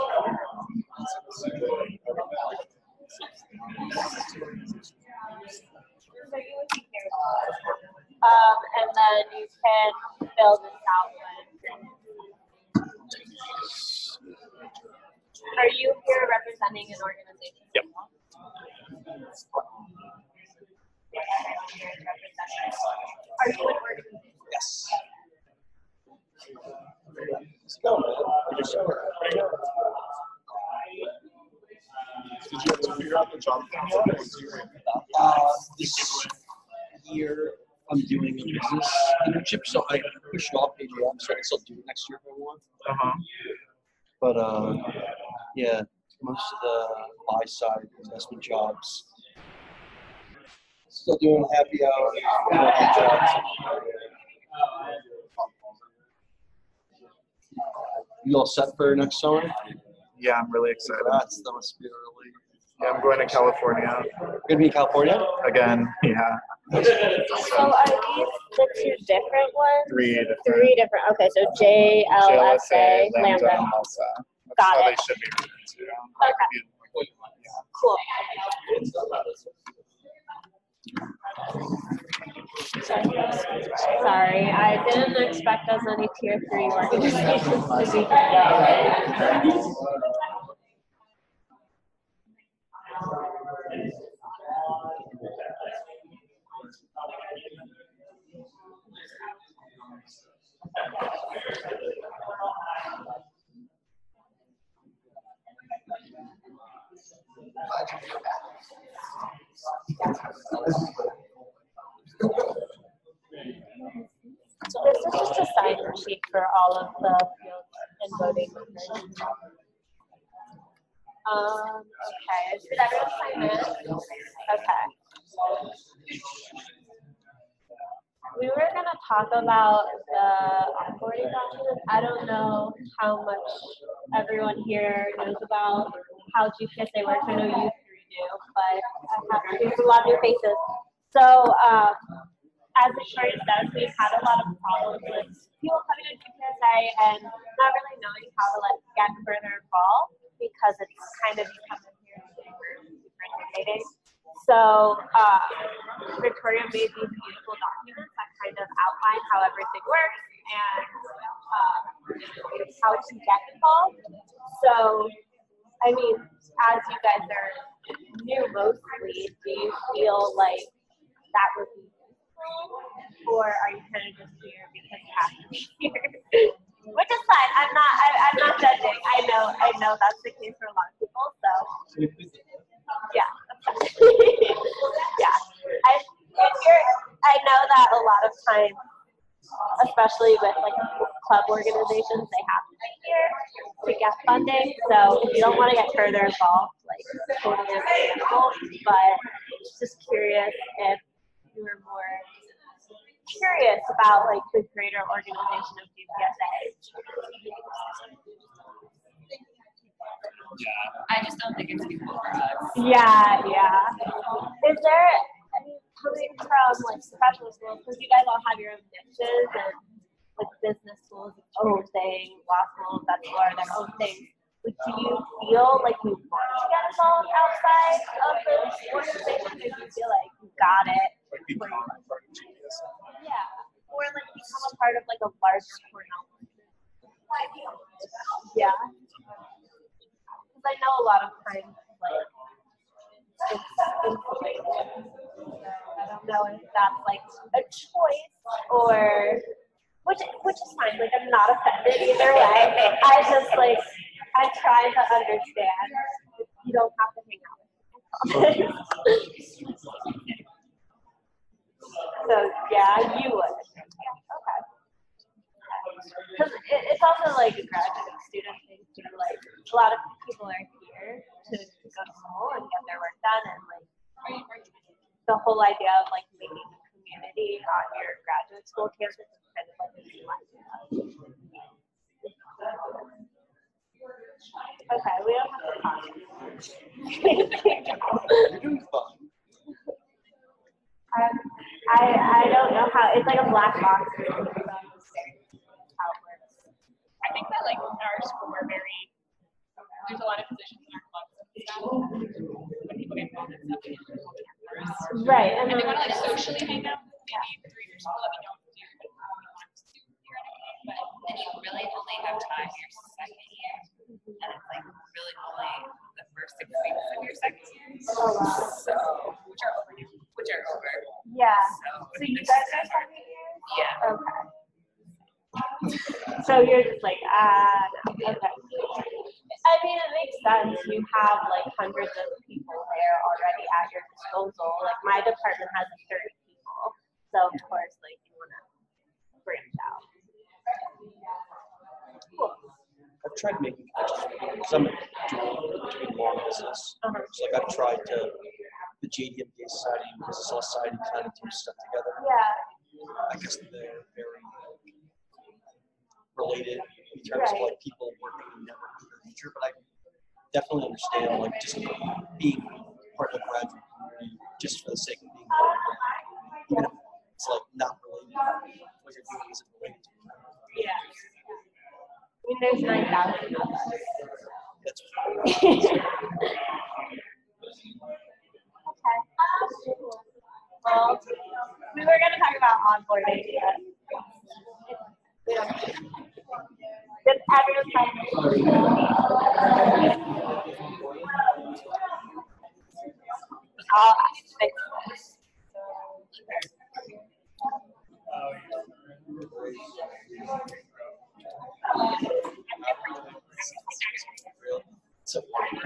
Um, and then you can fill this out when. Are you here representing an organization? Yep. Are you an organization? Yes. Let's go, man. Did you have to figure out the job thing? Uh, this year, I'm doing a business internship, so I pushed off A J M, so I can still do it next year if I want. Uh-huh. But uh, yeah, most of the buy side investment jobs. Still doing happy hour, working jobs. You all set for next summer? Yeah, I'm really excited. That's, that must be really. Yeah, I'm going to California. You're gonna be in California? Again, yeah. So are these the two different ones? Three different. Three different. Okay, so J L S A, Lambda, Lambda. and Elsa. That's Got how it. they should be written too. Okay. Cool. Sorry, I didn't expect as many tier three organizations to be together. So this is just a sign sheet for all of the fields and voting members. Um, okay, did everyone sign in? Okay. We were gonna talk about the onboarding documents. I don't know how much everyone here knows about how G P S A works. I know you three do, but I have there's a lot of new faces. So, um, as Victoria says, we've had a lot of problems with people coming to G P S A and not really knowing how to like get further involved because it's kind of becoming here super, super intimidating. So uh, Victoria made these beautiful documents that kind of outline how everything works and uh, how to get involved. So, I mean, as you guys are new mostly, do you feel like that would be useful, or are you kind of just here because you have to be here? Which is fine. I'm not. I, I'm not judging. I know. I know that's the case for a lot of people. So, yeah. Yeah. I. If you're, I know that a lot of times, especially with like club organizations, they have to be here to get funding. So if you don't want to get further involved, like totally understandable. But just curious if you were more curious about like the greater organization of G P S A. Yeah, I just don't think it's useful for us. Yeah, yeah. Is there, I mean, coming from like professional schools, because you guys all have your own niches and like business schools its own thing, law school, vet school are their own thing. Like, do you feel like you want to get involved outside of this organization, or do you feel like you got it? Like be part of Genius. Yeah, or like become a part of like a larger Cornell. Yeah, because I know a lot of times like it's insulated. I don't know if that's like a choice or which which is fine. Like I'm not offended either way. I just like I try to understand. You don't have to hang out with me. So yeah, you would. Okay. Because it, it's also like a graduate student thing too. Like a lot of people are here to, to go to school and get their work done, and like the whole idea of like making a community on your graduate school campus is kind of like a new idea. Okay, we don't have to talk. You're doing fine. Um, I I don't know how it's like a black box. How it works. I think that like our school we're very there's a lot of positions in our clubs and stuff. When people get involved in stuff, they get involved in our course. Right, And, and they want to like then- socially hang out maybe through your school that we don't do, but we want to theoretically. But And you really only have time your second year, and it's like really only the first six weeks of your second year. Oh, wow. So, which are over, which are over. Yeah. So, So you guys are second years? Yeah. Okay. So you're just like, ah, no. Okay. I mean, it makes sense. You have like hundreds of people there already at your disposal. Like my department has thirty people. So of course, like you want to branch out. Cool. I've tried making connections because I'm doing law and business. Uh-huh. So like I've tried to the J D M B A Society and Business Law Society kind of do stuff together. Yeah. I guess they're very related in terms of Right. like people working in network in the future, but I definitely understand like just being part of the graduate community just for the sake of being part of it, even if it's like not related, what you're doing isn't related to it. Yeah. I mean, there's nine thousand of us. That's Okay. Well, we were going to talk about onboarding, but we don't. Did everyone I'll fix this. So,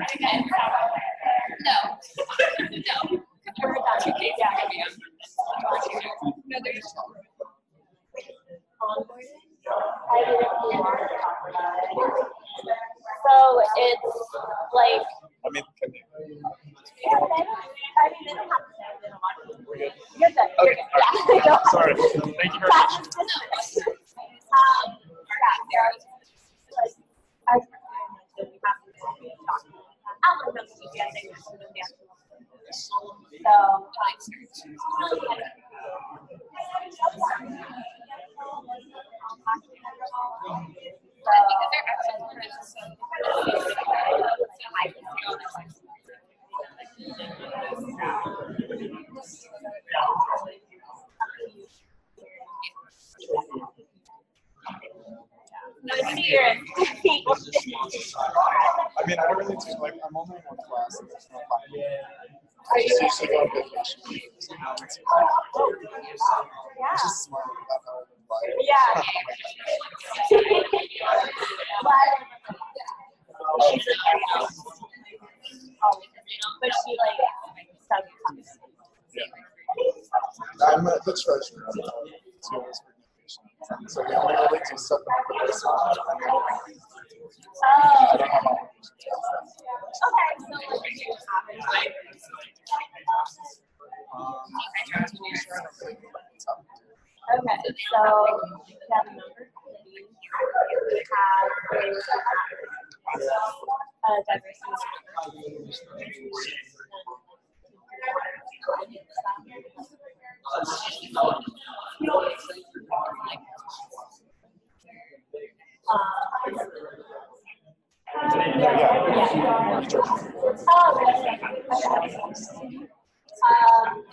No. No. We're two days ago, we have- No, there's Onboarding? I didn't really want to talk about it. So it's like, I mean, can you? yeah, they don't, I mean, they don't have to say they don't want to. You're good. Okay. You're good. Yeah, they don't. Sorry. Thank you very much. Um, yeah, there's, like, I we have to talk. I'll let them see it. They just do it. So, no fear. People. I mean, I don't really do, like, I'm only in one class and there's no fun. Are I you? just usually go on vacation. Yeah. Just smart about how I would buy it. Yeah. But she's a oh, but she like studies. Yeah. I'm at the treasurer of the two hours for vacation. So we only really do stuff in the first month. Oh. I don't have all Okay, so what do you have? Okay, so we have a number of committees. We have a diversity. Oh, okay. Um,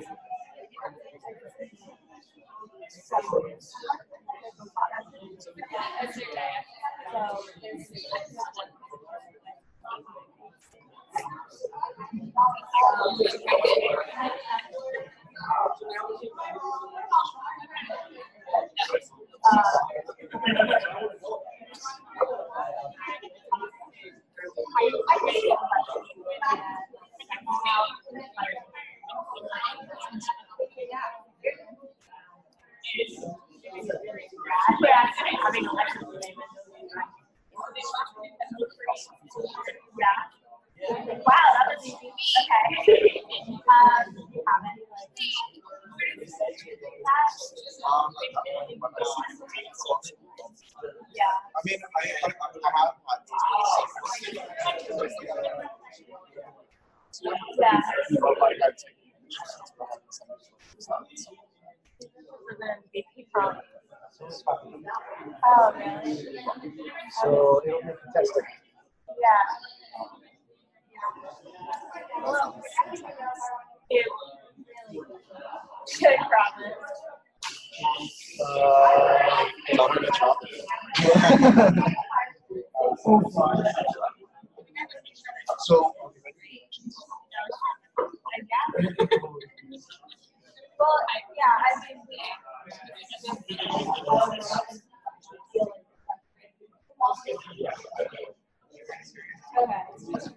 we're actually having a lecture today. Yeah. Wow, that was easy. Okay. Um, do you have any like? Yeah. I mean, I, I, I have one. Yeah. And then B P from. Oh, really? So it'll be fantastic. Yeah. Well, it really good promise. Uh, chocolate chocolate. So. Well, yeah, I mean, okay.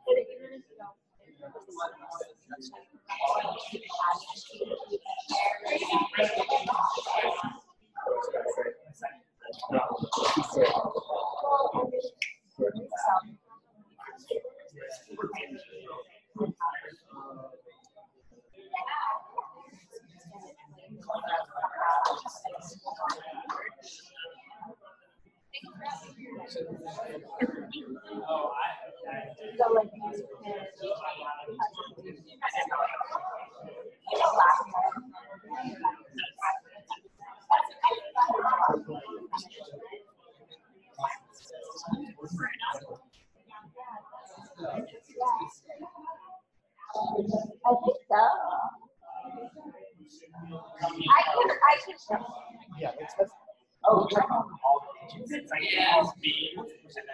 So like you I think so. I can, I can show. Yeah, let's, let's, Oh, check on all the pages. it's like S B. No,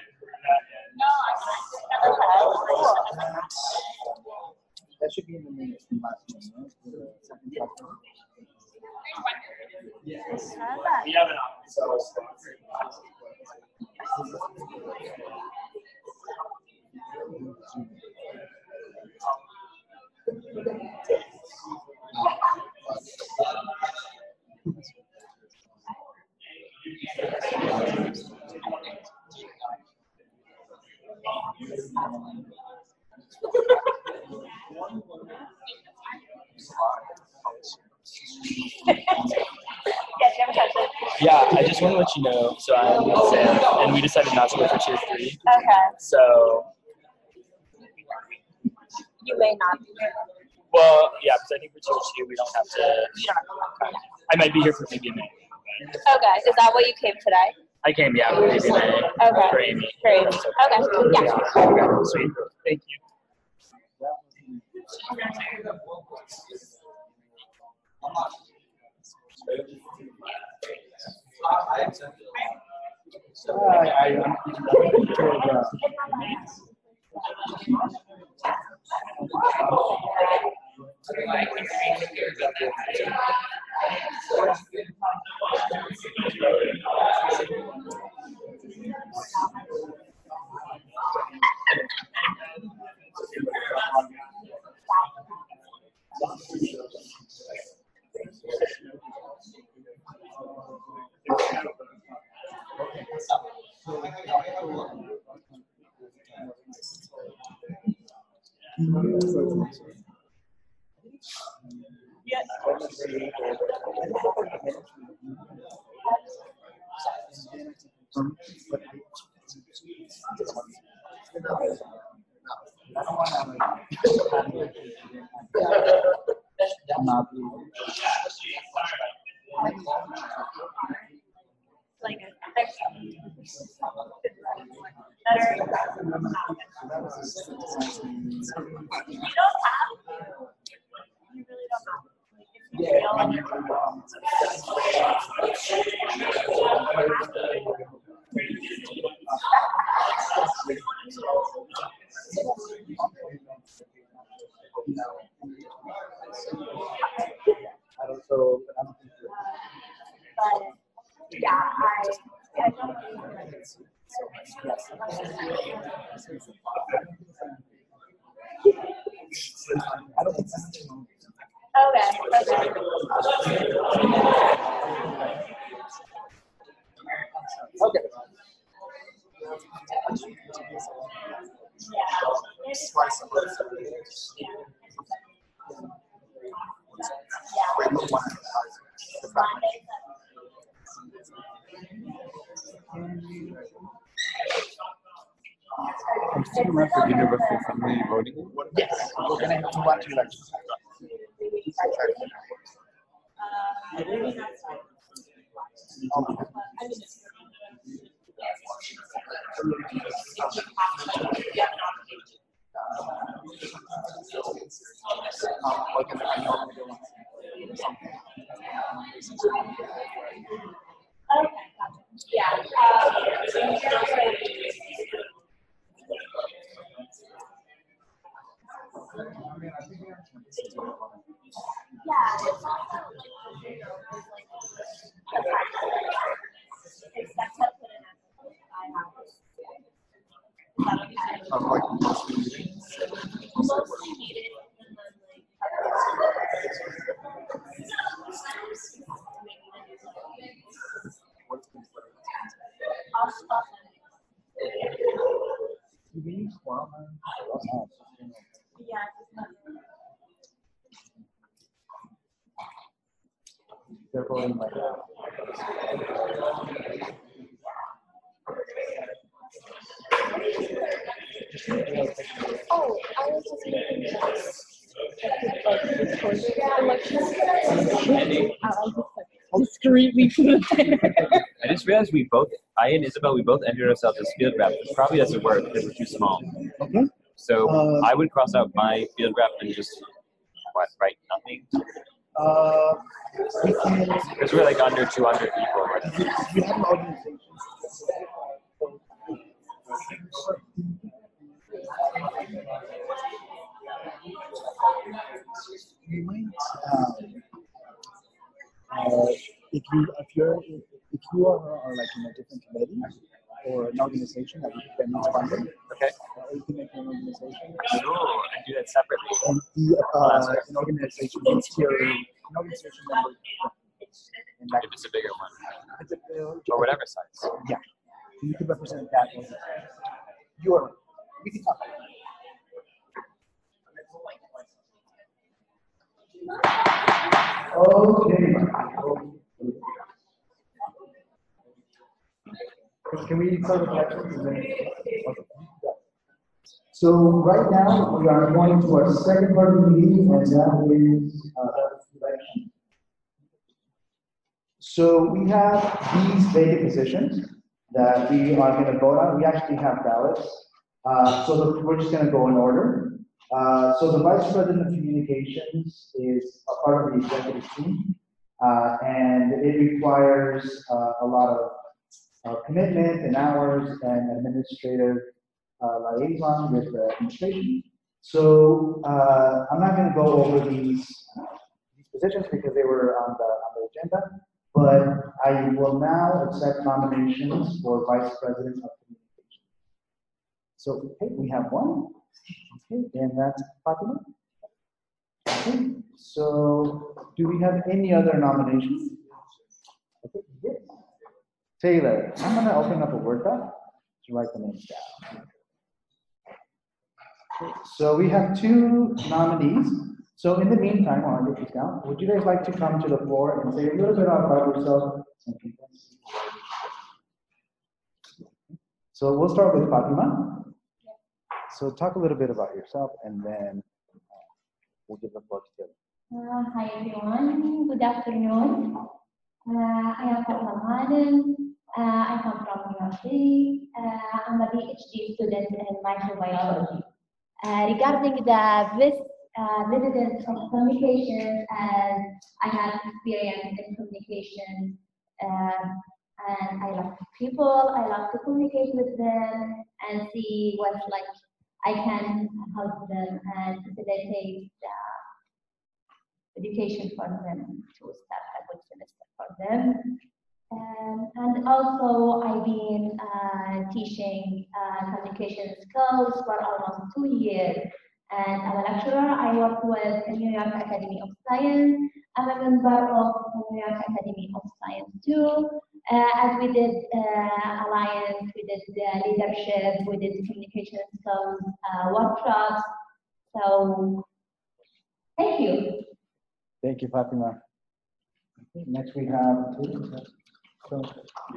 okay, cool. That should be in the name of the last name, right? The second chapter. Yes. We have an office. Yeah, I just want to let you know. So I'm Sam, and we decided not to go for tier three. Okay. So, You may not be. well, yeah, because I think for tier two we don't have to. I might be here for maybe a minute. Okay, is that what you came today? I came, yeah, for maybe a minute. Okay. For Amy. Great. Okay, yeah. Okay, sweet. Thank you. I, I, I'm Yes. Like a better. You really don't have to. If you feel like I don't so. but yeah, I. I don't I don't think Okay. Okay. I'm still around for dinner before family voting. Yes, we're gonna move on to elections. Yeah. Um, like, They're voting by now. Oh, I was just making this. Discreetly put it there. I just realized we both, I and Isabel, we both entered ourselves as field rep. It probably doesn't work because we're too small. Okay. So Uh, I would cross out my field rep and just what, write nothing. Uh, we can. Because we're like under two hundred people. Right? We, we have an organization. You might, um, uh, if you if you're if you are, are like in a different committee or an organization that, that needs funding, okay, uh, you can make an organization. Oh, and do that separately. And the uh, an organization needs your an organization member. And that, If it's a bigger one, it's a, uh, or whatever size. Yeah, you can represent that. You're. We can talk. Okay. Can we start with elections? Okay. So right now we are going to our second part of the meeting, and that is uh, election. So we have these vacant positions that we are going to vote on. We actually have ballots. Uh, so the, we're just going to go in order. Uh, so the Vice President of Communications is a part of the executive team, uh, and it requires uh, a lot of uh, commitment and hours and administrative uh, liaison with the administration. So uh, I'm not going to go over these, these positions because they were on the, on the agenda, but I will now accept nominations for Vice President of Communications. So okay, we have one. Okay, and that's Fatima. Okay, so do we have any other nominations? Okay, yes. Taylor, I'm going to open up a Word doc to write the names down. Okay, so we have two nominees. So in the meantime, while I get these down, would you guys like to come to the floor and say a little bit about yourself? So we'll start with Fatima. So talk a little bit about yourself, and then uh, we'll give the floor to Taylor. Uh, hi everyone, good afternoon. Uh, I am Fatima Maden. Uh, I come from New York City. Uh, I'm a PhD student in microbiology. Uh, regarding the vis, uh, visitors of communication, and I have experience in communication, uh, and I love people. I love to communicate with them and see what like I can help them and facilitate the education for them to start a good semester for them. Um, and also, I've been uh, teaching uh, communication skills for almost two years. And I'm a lecturer. I work with the New York Academy of Science. I'm a member of the New York Academy of Science too. Uh, as we did uh, alliance, we did uh, leadership, we did communication skills uh, workshops. So, thank you. Thank you, Fatima. Okay, next we have. So, yeah.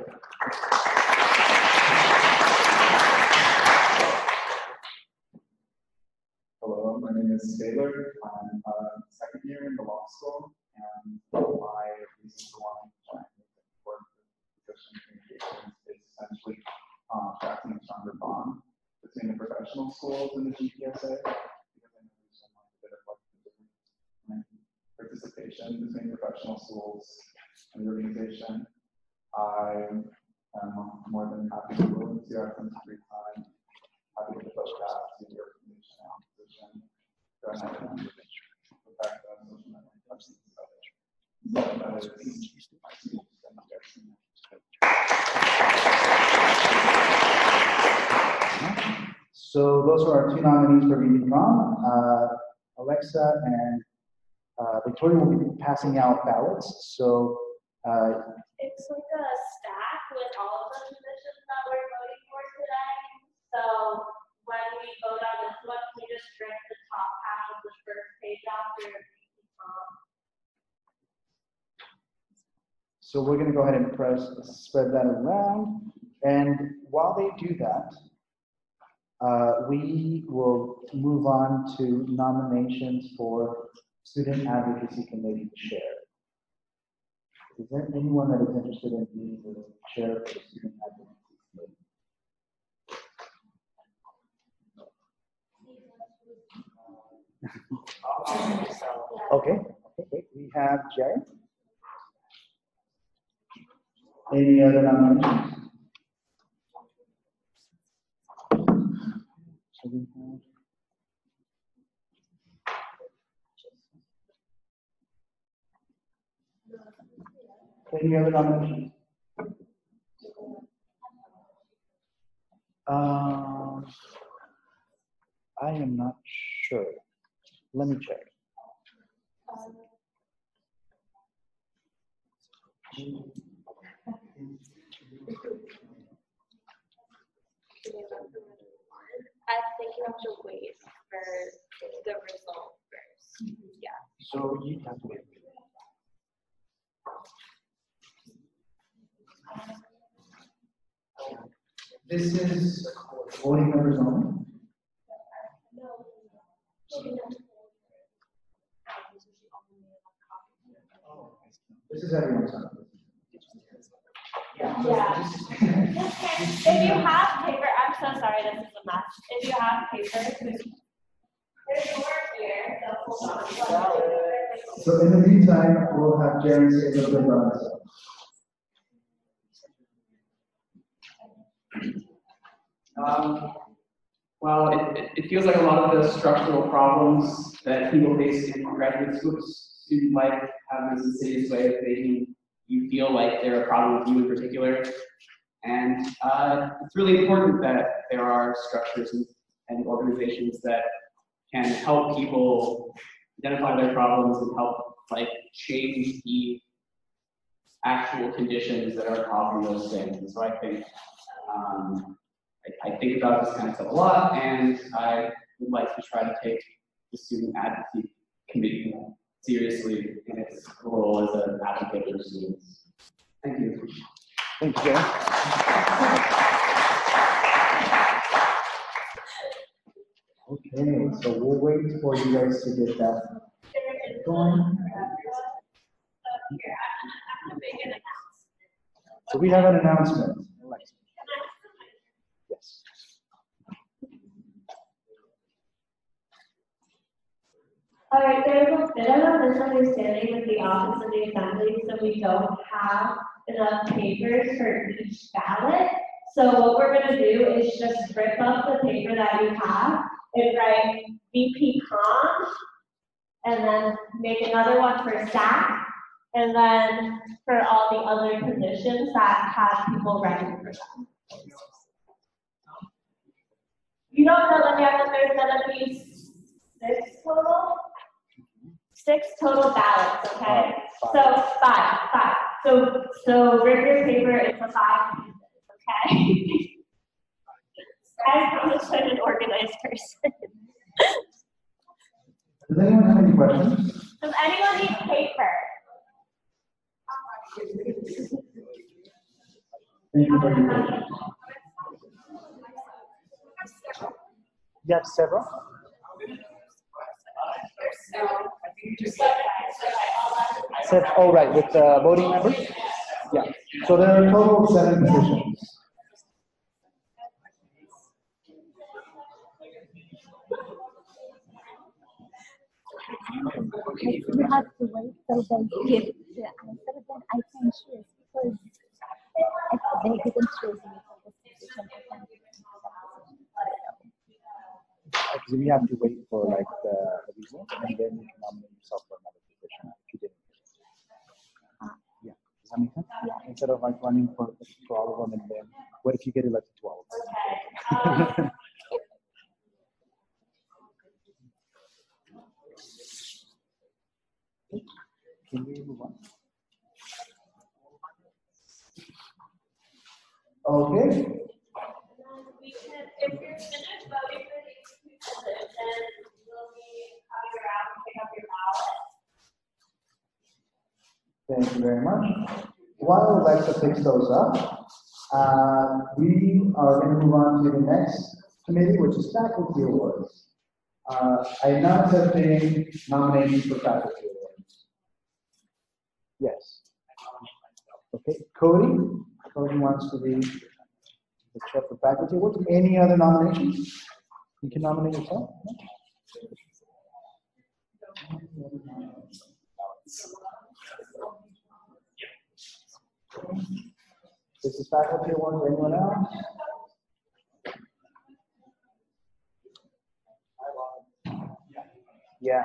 Hello, my name is Taylor. I'm a second year in the law school, and my reason for wanting to join the work with professional communications is essentially um, crafting a stronger bond between the professional schools and the G P S A, because I know there's so much bit of like different participation between professional schools and the organization. I am more than happy to willing to have some free time, happy to devote that to your information and position. Go ahead and look back to social network questions. So that is my speech. So those are our two nominees for being prom. Uh, Alexa and uh, Victoria will be passing out ballots. So. Uh, It's like a stack with all of the positions that we're voting for today. So when we vote on this one, can you just strip the top half of the first page off for your prom? So we're going to go ahead and press spread that around. And while they do that, uh, we will move on to nominations for Student Advocacy Committee Chair. Is there anyone that is interested in being the chair of the Student Advocacy Committee? Okay, okay, great. We have Jerry. Any other nominations? So we have Any other nominations? Uh, I am not sure. Let me check. I think you have to wait for the result first. Yeah. So you have to wait. This is voting members only. This is everyone's time. Yeah. yeah. If you have paper, I'm so sorry, this is a mess. If you have paper, there's more here. So hold on. So in the meantime, we'll have Jerry say a little bit about himself. Um, well, it, it, it feels like a lot of the structural problems that people face in graduate school student life have this insidious way of making you feel like they're a problem with you in particular. And uh, it's really important that there are structures and, and organizations that can help people identify their problems and help like change the actual conditions that are causing those things. And so I think um, I, I think about this kind of stuff a lot, and I would like to try to take the Student Advocacy Committee seriously in its role as an advocate for students. Thank you. Thank you, Jerry. Okay, so we'll wait for you guys to get that going. So we have an announcement. Yes. All right, there's a bit of a misunderstanding with the Office of the Assembly, so we don't have enough papers for each ballot. So what we're gonna do is just rip up the paper that you have and write V P Con, and then make another one for S A C, and then for all the other positions that have people running for them. You don't know that yet that there's gonna be six total? Six total ballots, okay? Uh, So five, five. So so rip your paper into five pieces, okay? I promise I'm an organized person. Does anyone have any questions? Does anyone need paper? Thank you for your question. You have several? Seven, oh, right, with uh, voting members? Yeah. So there are a total of seven positions. You have to wait till they give the answer, then I can choose, because if they didn't choose me for this position, I can't choose Because we have to wait for like the, the result, and then you can nominate yourself for another position if you didn't. Yeah. Does that make sense? Yeah. Instead of like running for, for all of them, and then what if you get elected to all of them? Can we move on? Okay. We can, if you're finished voting for these two positions, we'll be coming around to pick up your ballot. Thank you very much. While Alexa picks those up, uh, we are going to move on to the next committee, which is faculty awards. Uh, I am now accepting nominations for faculty awards. Yes. Okay, Cody. Cody wants to be the chair for faculty awards. Any other nominations? You can nominate yourself. This is faculty award for anyone else? Yeah.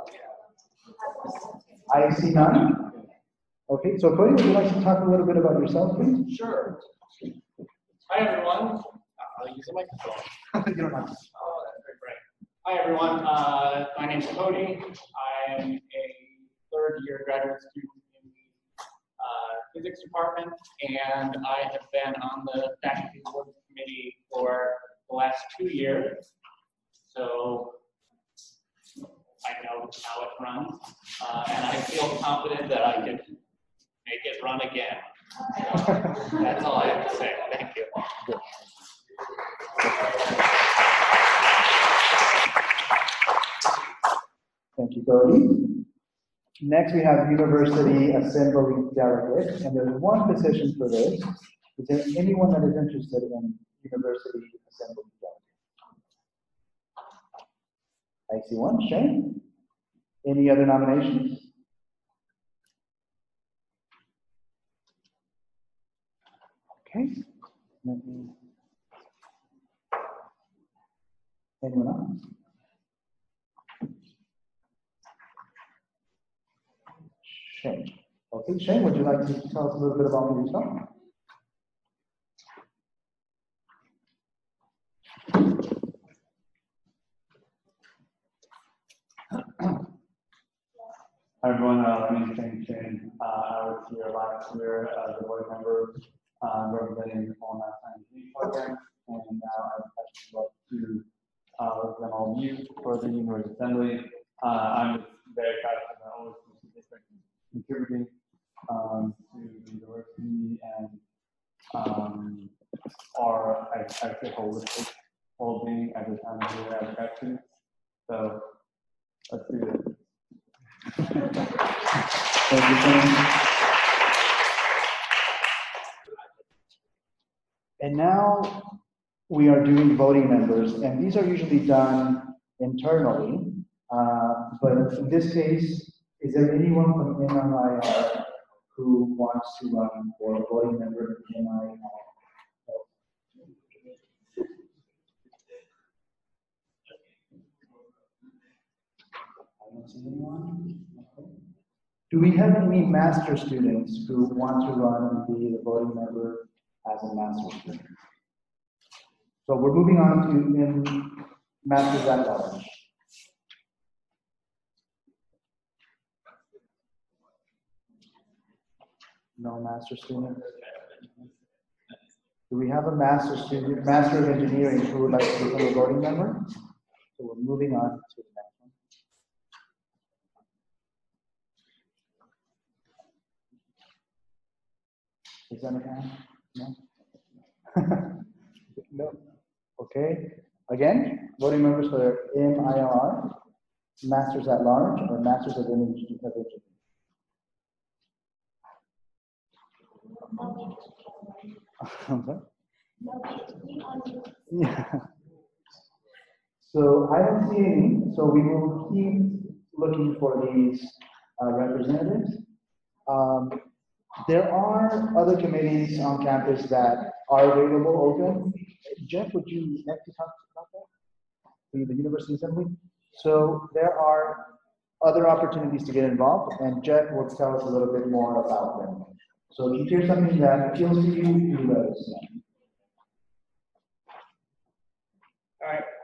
I see none. Okay, so Cody, would you like to talk a little bit about yourself, please? Sure. Hi, everyone. I'll use the microphone. You don't have to. Oh, that's very bright. Hi, everyone. Uh, my name is Cody. I am a third year graduate student in the uh, physics department, and I have been on the faculty awards committee for the last two years. So I know how it runs, uh, and I feel confident that I can make it run again. That's all I have to say. Thank you. Good. Thank you, Cody. Next, we have University Assembly Delegate, and there's one position for this. Is there anyone that is interested in University Assembly Delegate? I see one. Shane? Any other nominations? Okay. Let me. Anyone else? Shane. Okay, Shane, would you like to tell us a little bit about yourself? Hi everyone, uh, my name is Shane Shane. Uh, I was here last year as a board member uh, representing the Fall Math Science League program, and now I'd actually love to uh, represent all of you for the University Assembly. Uh, I'm just very excited because I always see the district contributing um, to the university and um, our, I, I say, holistic well-being at the time here as grad students. So let's do this. Thank you, Shane. And now we are doing voting members, and these are usually done internally. Uh, but in this case, is there anyone from M I R who wants to run for a voting member in M I R? I don't see anyone. Okay. Do we have any master students who want to run and be a voting member as a master student? So we're moving on to in masters at large. No master student. Do we have a master student, master of engineering who would like to become a voting member? So we're moving on to the next one. Is that a hand? No? No. Okay. Again, voting members for M I R, masters at large, or masters of engineering. Okay. Yeah. So I don't see any, so we will keep looking for these uh, representatives. Um, there are other committees on campus that are available open. Jeff, would you like to talk about that? Through the University Assembly? So there are other opportunities to get involved, and Jeff will tell us a little bit more about them. So if you hear something that appeals to you, you let us know. All right.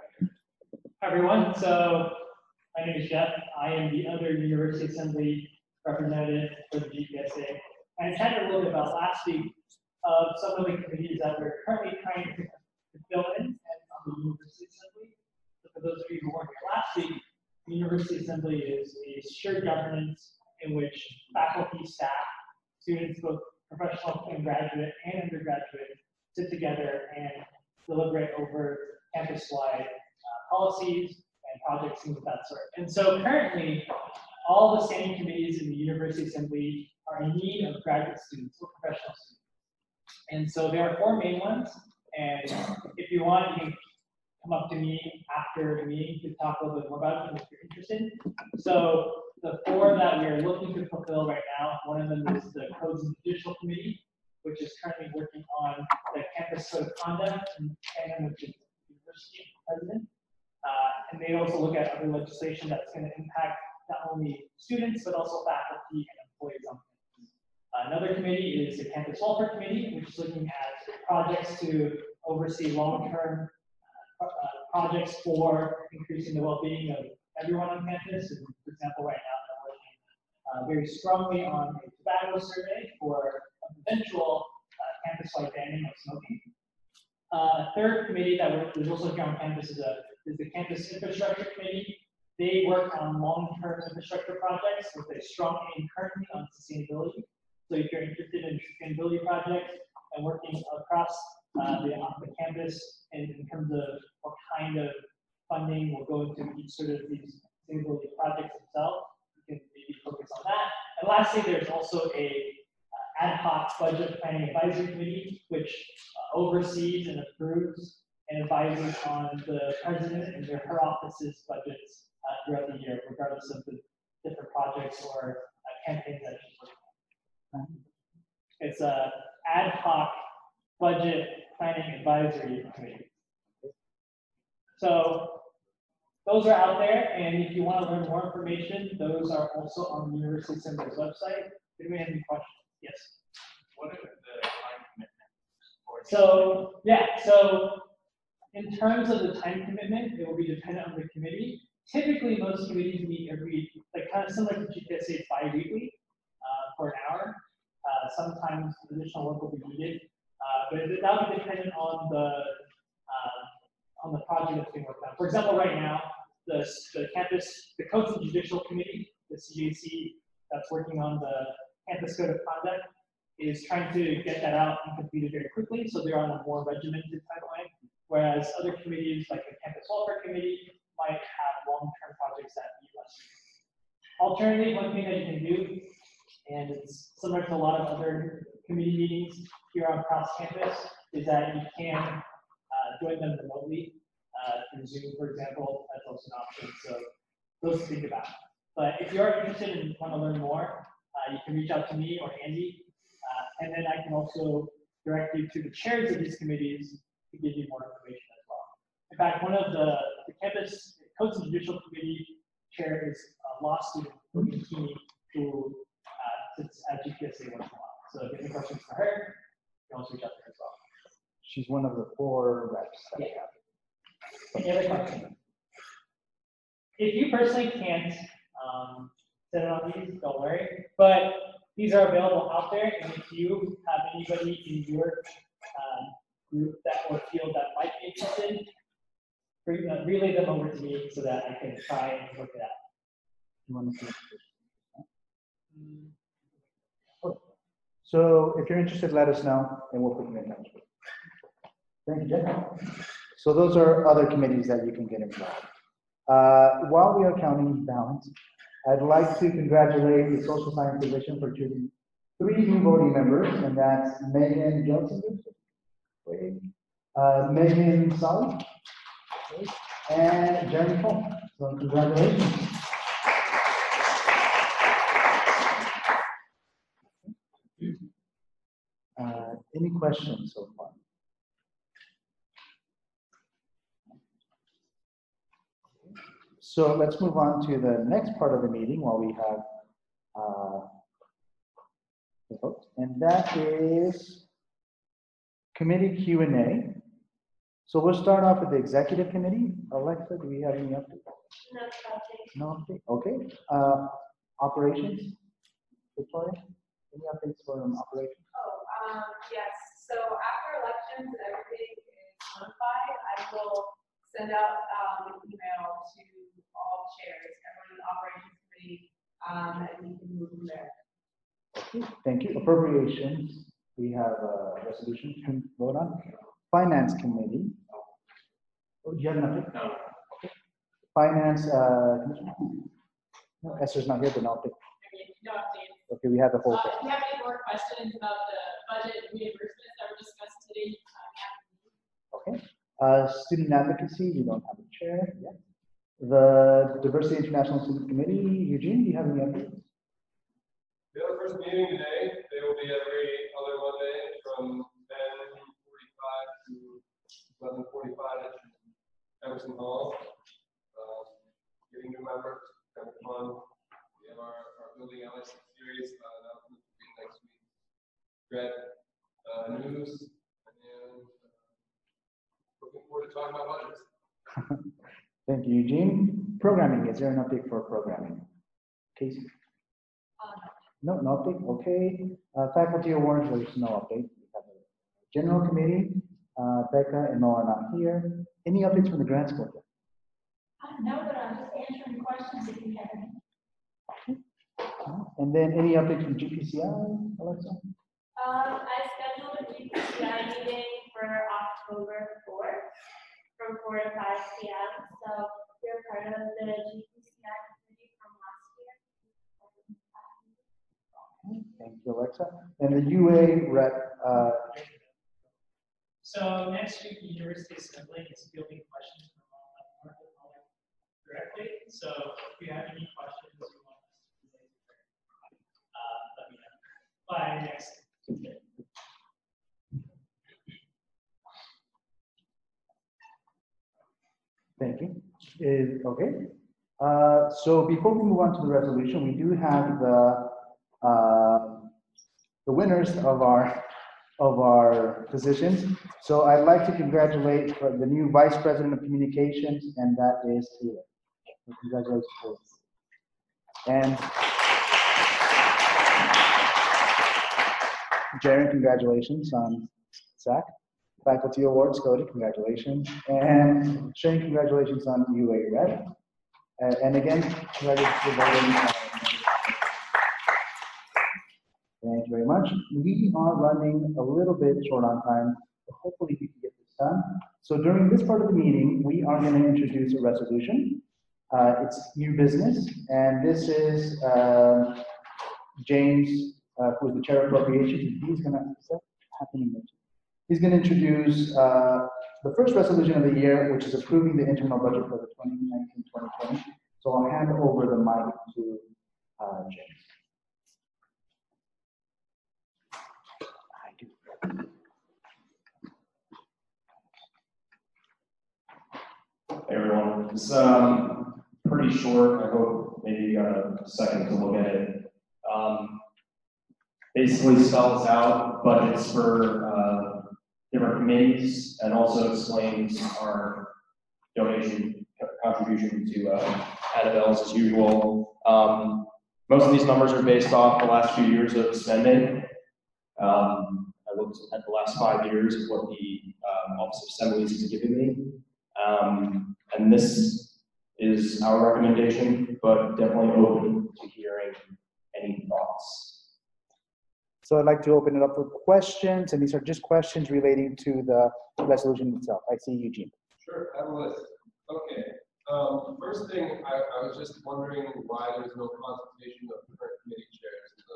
Hi, everyone. So my name is Jeff. I am the other University Assembly representative for the G P S A. I chatted a little bit about last week of some of the committees that we're currently trying to, to fill in on the University Assembly. So for those of you who weren't here last week, the University Assembly is a shared governance in which faculty, staff, students, both professional and graduate and undergraduate, sit together and deliberate over campus-wide uh, policies and projects, things of that sort. And so currently, all the standing committees in the University Assembly are in need of graduate students or professional students. And so there are four main ones, and if you want, you can come up to me after the meeting to talk a little bit more about them if you're interested. So the four that we are looking to fulfill right now, one of them is the Codes and Judicial Committee, which is currently working on the Campus Code of Conduct in tandem with the University President. Uh, and they also look at other legislation that's going to impact not only students, but also faculty and employees on campus. Uh, another committee is the Campus Welfare Committee, which is looking at projects to oversee long-term uh, uh, projects for increasing the well-being of everyone on campus. And for example, right now they're working uh, very strongly on a tobacco survey for a eventual uh, campus-wide banning of smoking. Uh, third committee that we're, is also here on campus is, a, is the Campus Infrastructure Committee. They work on long-term infrastructure projects with a strong aim currently on sustainability. So if you're interested in sustainability projects and working across uh, the, on the campus in, in terms of what kind of funding will go into each sort of these sustainability projects themselves, you can maybe focus on that. And lastly, there's also a uh, ad hoc budget planning advisory committee, which uh, oversees and approves and advises on the president and their, her office's budgets uh, throughout the year, regardless of the different projects or uh, campaigns that she's working on. It's a ad hoc budget planning advisory committee. So those are out there, and if you want to learn more information, those are also on the University Assembly's website. Do we have any questions? Yes. What are the time commitments? So yeah, so in terms of the time commitment, it will be dependent on the committee. Typically, most committees meet every, like kind of similar to G P S A, bi-weekly uh, for an hour. Uh, sometimes additional work will be needed, uh, but that will be dependent on the uh, on the project that's being worked on. For example, right now, the, the campus, the Codes and Judicial Committee, the C J C that's working on the Campus Code of Conduct, is trying to get that out and completed very quickly, so they're on a more regimented timeline, whereas other committees, like the Campus Welfare Committee, might have long-term projects that need less. Alternatively, one thing that you can do, and it's similar to a lot of other committee meetings here on cross campus, is that you can uh, join them remotely uh, through Zoom, for example. That's also an option. So those to think about. But if you are interested and want to learn more, uh, you can reach out to me or Andy, uh, and then I can also direct you to the chairs of these committees to give you more information as well. In fact, one of the, the campus Codes and Judicial Committee chair is a law student, Logan Keeney, who uh, sits at G P S A once in a while. So if you have any questions for her, you can also reach out to her as well. She's one of the four reps that we have. Any other questions? If you personally can't um, sit on these, don't worry. But these are available out there, and if you have anybody in your um, group that or field that might be interested, bring, uh, relay them over to me so that I can try and work it out. You want to see? So if you're interested, let us know, and we'll put you in touch with. Thank you, Jeff. So those are other committees that you can get involved. Uh, while we are counting balance, I'd like to congratulate the Social Science Division for choosing three new voting members, and that's Megan Johnson, uh, Megan Solly, and Jeremy Cole. So congratulations. Uh, any questions so far? So let's move on to the next part of the meeting while we have uh, the vote, and that is committee Q and A. So we'll start off with the executive committee. Alexa, do we have any updates? No update. Okay. Uh, operations, Victoria, any updates for um, operations? Oh, um, yes. So after elections and everything is notified, I will send out um, an email to all chairs, everyone in the operations committee, um, and we can move from there. Okay, thank you. Appropriations, we have a resolution to vote on. Finance committee. Oh, do you have nothing? No. Okay. Finance, uh, no, Esther's not here, but no update. No update. Okay, we have the whole Uh, thing. if you have any more questions about the budget reimbursements that were discussed today, uh, Okay. Uh, student advocacy, we don't have a chair yet. The Diversity International Student Committee, Eugene, do you have any updates? We have our first meeting today. They will be every other Monday from ten forty-five to eleven forty-five at Emerson Hall. Um, getting new members, kind of fun. We have our, our building L S series uh, announcement will be next week. Grad uh, news, and uh, looking forward to talking about budgets. Thank you, Eugene. Programming, is there an update for programming? Casey? No, no update, okay. Uh, faculty awards, there's no update. We have a general committee, uh, Becca and Noah are not here. Any updates from the grant school? No, but I'm just answering questions if you have any. And then any updates from G P C I, Alexa? Um, I scheduled a G P C I meeting for October fourth from four to five P M So you're part of the G P C I committee from last year. Thank you, Alexa. And the U A rep, uh, So next week, the University Assembly is fielding questions from all of the public directly. So if you have any questions you want us to relay to her, uh, let me know by next Tuesday. Thank you. Is okay. Uh, so before we move on to the resolution, we do have the uh, the winners of our of our positions. So I'd like to congratulate uh, the new Vice President of Communications, and that is Taylor. So congratulations, Taylor. And Jaron, congratulations on Zach. Faculty Awards, Cody, congratulations. And Shane, congratulations on U A Red. Uh, and again, congratulations for voting. Uh, Thank you very much. We are running a little bit short on time, but hopefully we can get this done. So during this part of the meeting, we are going to introduce a resolution. Uh, it's new business, and this is uh, James, uh, who is the chair of appropriations, and he's going to, is that happening? He's going to introduce uh, the first resolution of the year, which is approving the internal budget for the twenty nineteen twenty twenty. So I'll hand over the mic to uh, James. Hey everyone, it's um, pretty short. I hope maybe you got a second to look at it. Um, basically spells out budgets for uh, different committees and also explains our donation contribution to uh, Annabelle's as usual. Um, most of these numbers are based off the last few years of spending. Um, I looked at the last five years of what the um, Office of Assemblies has given me. Um, and this is our recommendation, but definitely open to hearing any thoughts. So I'd like to open it up for questions, and these are just questions relating to the resolution itself. I see Eugene. Sure, I have a list. Okay. Um, first thing, I, I was just wondering why there's no consultation of different committee chairs in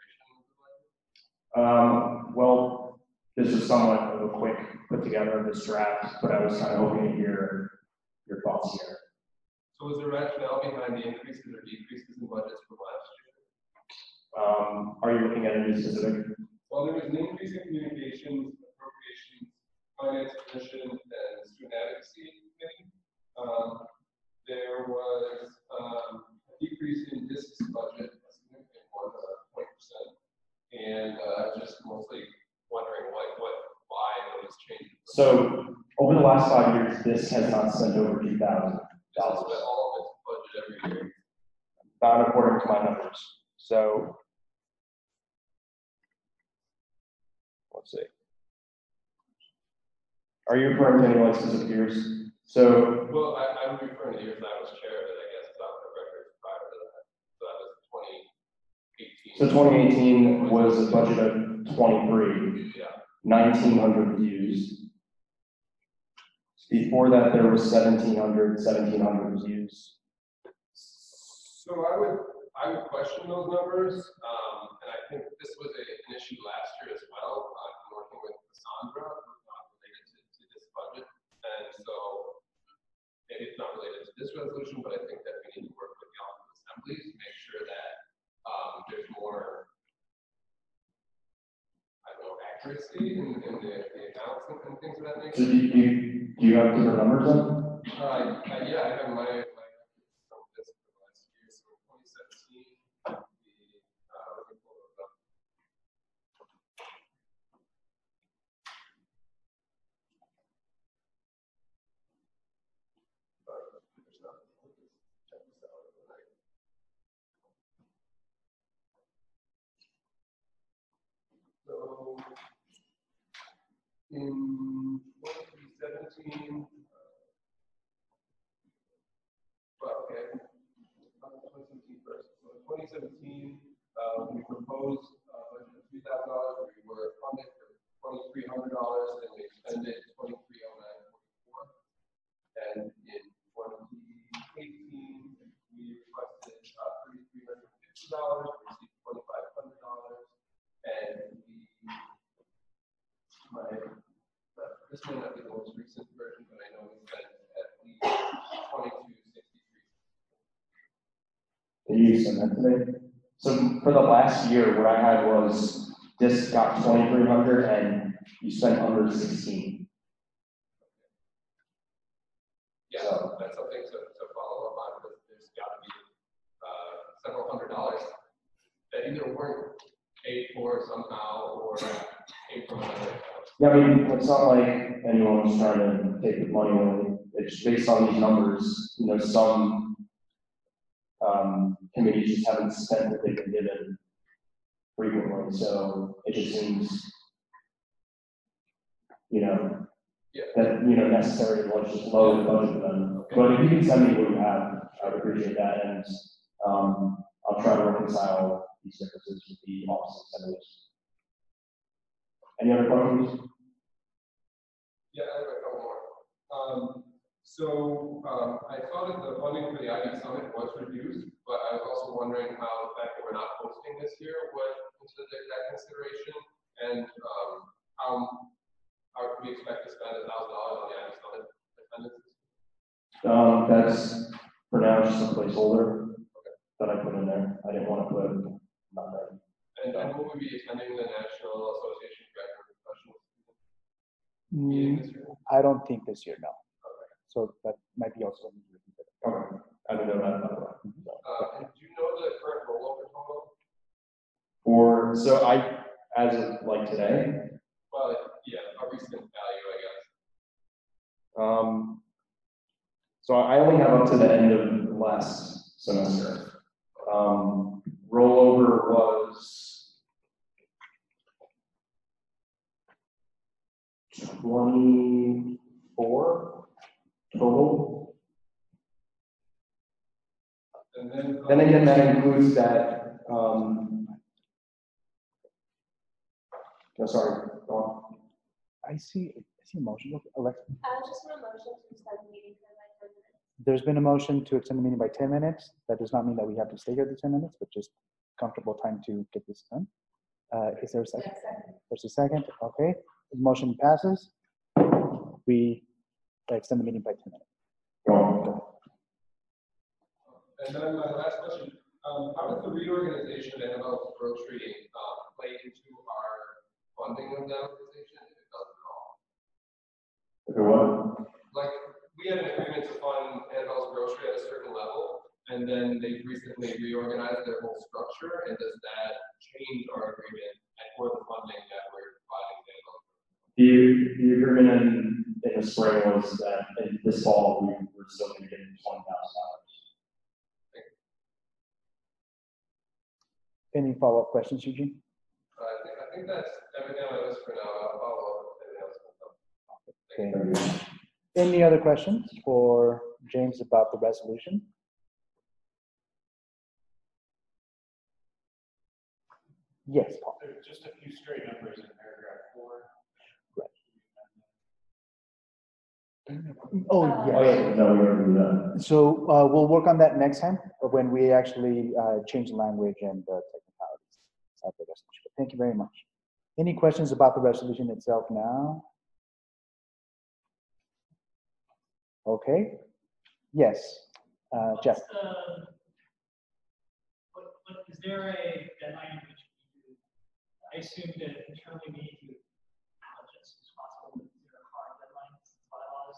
the appropriation. Um, well, this is somewhat of a quick put together of this draft, but I was kind of hoping to hear your thoughts here. So was there rationale behind the increases or decreases in budgets from last year? Um, are you looking at any specific? Well, there was an increase in communications, appropriations, finance commission, and student advocacy committee. Um, there was um, a decrease in D I S C's budget, a significant one, uh, twenty percent, and uh, just mostly wondering like what, why those changes. So over the last five years, this has not spent over two thousand dollars. This is all of its budget every year. Not according to my numbers. So let's see. Are you referring to any like specific years? So well, I, I'm referring to years I was chair, but I guess it's not the record prior to that. So that was twenty eighteen. So twenty eighteen was a budget of twenty-three. Yeah. nineteen hundred views. Before that, there was seventeen hundred, seventeen hundred views. So I would, I would question those numbers, um, and I think this was a, an issue last year as well. Uh, working with Cassandra, not related to, to this budget, and so maybe it's not related to this resolution, but I think that we need to work with the Office of Assemblies to make sure that um, there's more, I don't know, accuracy in, in the, the accounts and, and things of that nature. So do you, do you have different numbers then? Uh, uh, yeah, I have my, my from this for the last year. So in twenty seventeen, the, uh, let me pull those up. Uh, there's not- check this out overnight. So in twenty seventeen, well, okay, twenty seventeen first. So in twenty seventeen, uh, we proposed a budget of three thousand dollars. We were funded for twenty-three hundred dollars, and we expended twenty-three oh nine forty-four. And in twenty eighteen, we requested uh, thirty-three hundred fifty dollars. We received twenty-five hundred dollars, and we my uh, this may not be the most recent version, but I know we spent at least twenty-two sixty-three. Did you send that today? So for the last year, what I had was this got twenty-three hundred and you spent under sixteen. Yeah, so that's something to, to follow up on, because there's got to be uh, several hundred dollars that either weren't paid for somehow or came from another account. Yeah, I mean, it's not like anyone's trying to take the money away. It's based on these numbers. You know, some um, committees just haven't spent what they've been given frequently, so it just seems, you know, yeah. that, you know, necessary to just lower the budget for them. But if you can send me what you have, I would appreciate that, and um, I'll try to reconcile these differences with the Office of Assemblies. Any other questions? Yeah, I have a couple more. Um, so um, I saw that the funding for the I B Summit was reduced, but I was also wondering how the fact that we're not hosting this year went into that consideration, and um, how how can we expect to spend a thousand dollars on the Ivy Summit attendance? Um, that's for now just a placeholder that I put in there. I didn't want to put nothing. And then will we be attending the National Association of Graduate Professionals? Mm, I don't think this year, no. So that might be also something to consider. Okay. I didn't know that, by the way. Uh, and do you know the current rollover total? Or, so I, as of like today, Well, yeah, a recent value, I guess. um, so I only have up to the end of last semester. Um, rollover was twenty-four total. And then, Then again, that includes that, um, no, sorry, go on. I see, I see a motion, Alexa. Uh, just want a motion to extend the meeting for like ten minutes. There's been a motion to extend the meeting by ten minutes. That does not mean that we have to stay here the ten minutes, but just comfortable time to get this done. Uh, is there a second? There's a second, okay. The motion passes. We extend the meeting by ten minutes. Go on. And then my last question, um, how does the reorganization of Annabelle's Grocery um, play into our funding of that organization, if it does at all? If it what? Like, we had an agreement to fund Annabelle's Grocery at a certain level, and then they've recently reorganized their whole structure, and does that change our agreement for the funding that we're providing to Annabelle's Grocery? The, the agreement in, in the spring was that in this fall, we were still going to get twenty thousand dollars. Any follow-up questions, Eugene? Uh, I think, I think that's everything on my list for now. I'll follow up with everything else. Okay. Any other questions for James about the resolution? Yes, Paul. There's just a few straight numbers in paragraph four. Oh, Oh, yes. yeah, no, we already did that. So uh, we'll work on that next time when we actually uh, change the language and the technicalities of the resolution. But thank you very much. Any questions about the resolution itself now? Okay. Yes, uh, Jeff. What's the- What, what, is there a deadline in which we do? I assume that internally we need to as much as possible. Is there a hard deadline, bylaws?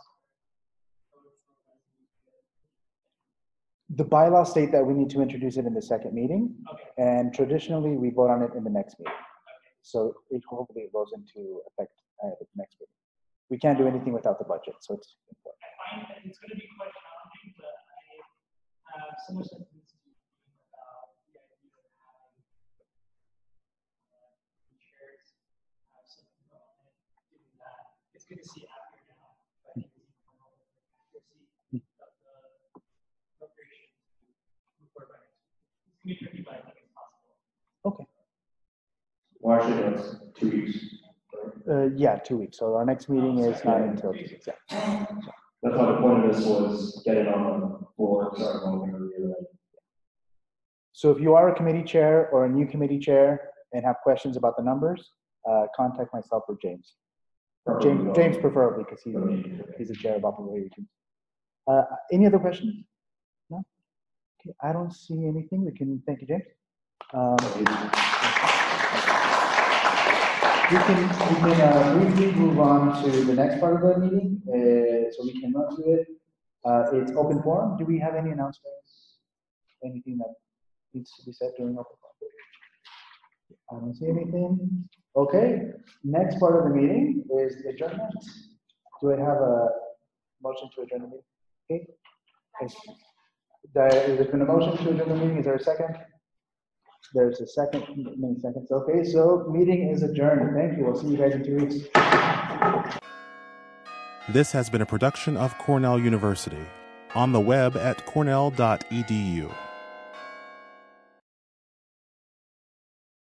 The bylaws state that we need to introduce it in the second meeting, Okay. and traditionally we vote on it in the next meeting. So it hopefully it goes into effect uh, at the next meeting. We can't do anything without the budget, so it's important. I find that it's going to be quite challenging, but I have so much sensitivity about the idea of having uh, chairs have some development, given that it's good to see it out here now, but I think it's even more accuracy of the appropriation to move forward by next week. It's going to be tricky, but I think it's possible. Okay. Well, actually, that's two weeks. Uh, yeah, two weeks. So our next meeting is not until two weeks. Yeah. That's why the point of this was get it on the floor, start going over the other. So if you are a committee chair or a new committee chair and have questions about the numbers, uh, contact myself or James. James, James preferably, because he's, he's the chair of operations. Uh, any other questions? No? Okay, I don't see anything. We can, thank you, James. Um, we can, we can uh, briefly move on to the next part of the meeting, uh, so we can run through it. Uh, it's open forum. Do we have any announcements? Anything that needs to be said during open forum? I don't see anything. Okay, next part of the meeting is the adjournment. Do I have a motion to adjourn the meeting? Okay. Yes. There- There's been a motion to adjourn the meeting. Is there a second? There's a second, many seconds. Okay, so meeting is adjourned. Thank you. We'll see you guys in two weeks. This has been a production of Cornell University, on the web at cornell dot e d u.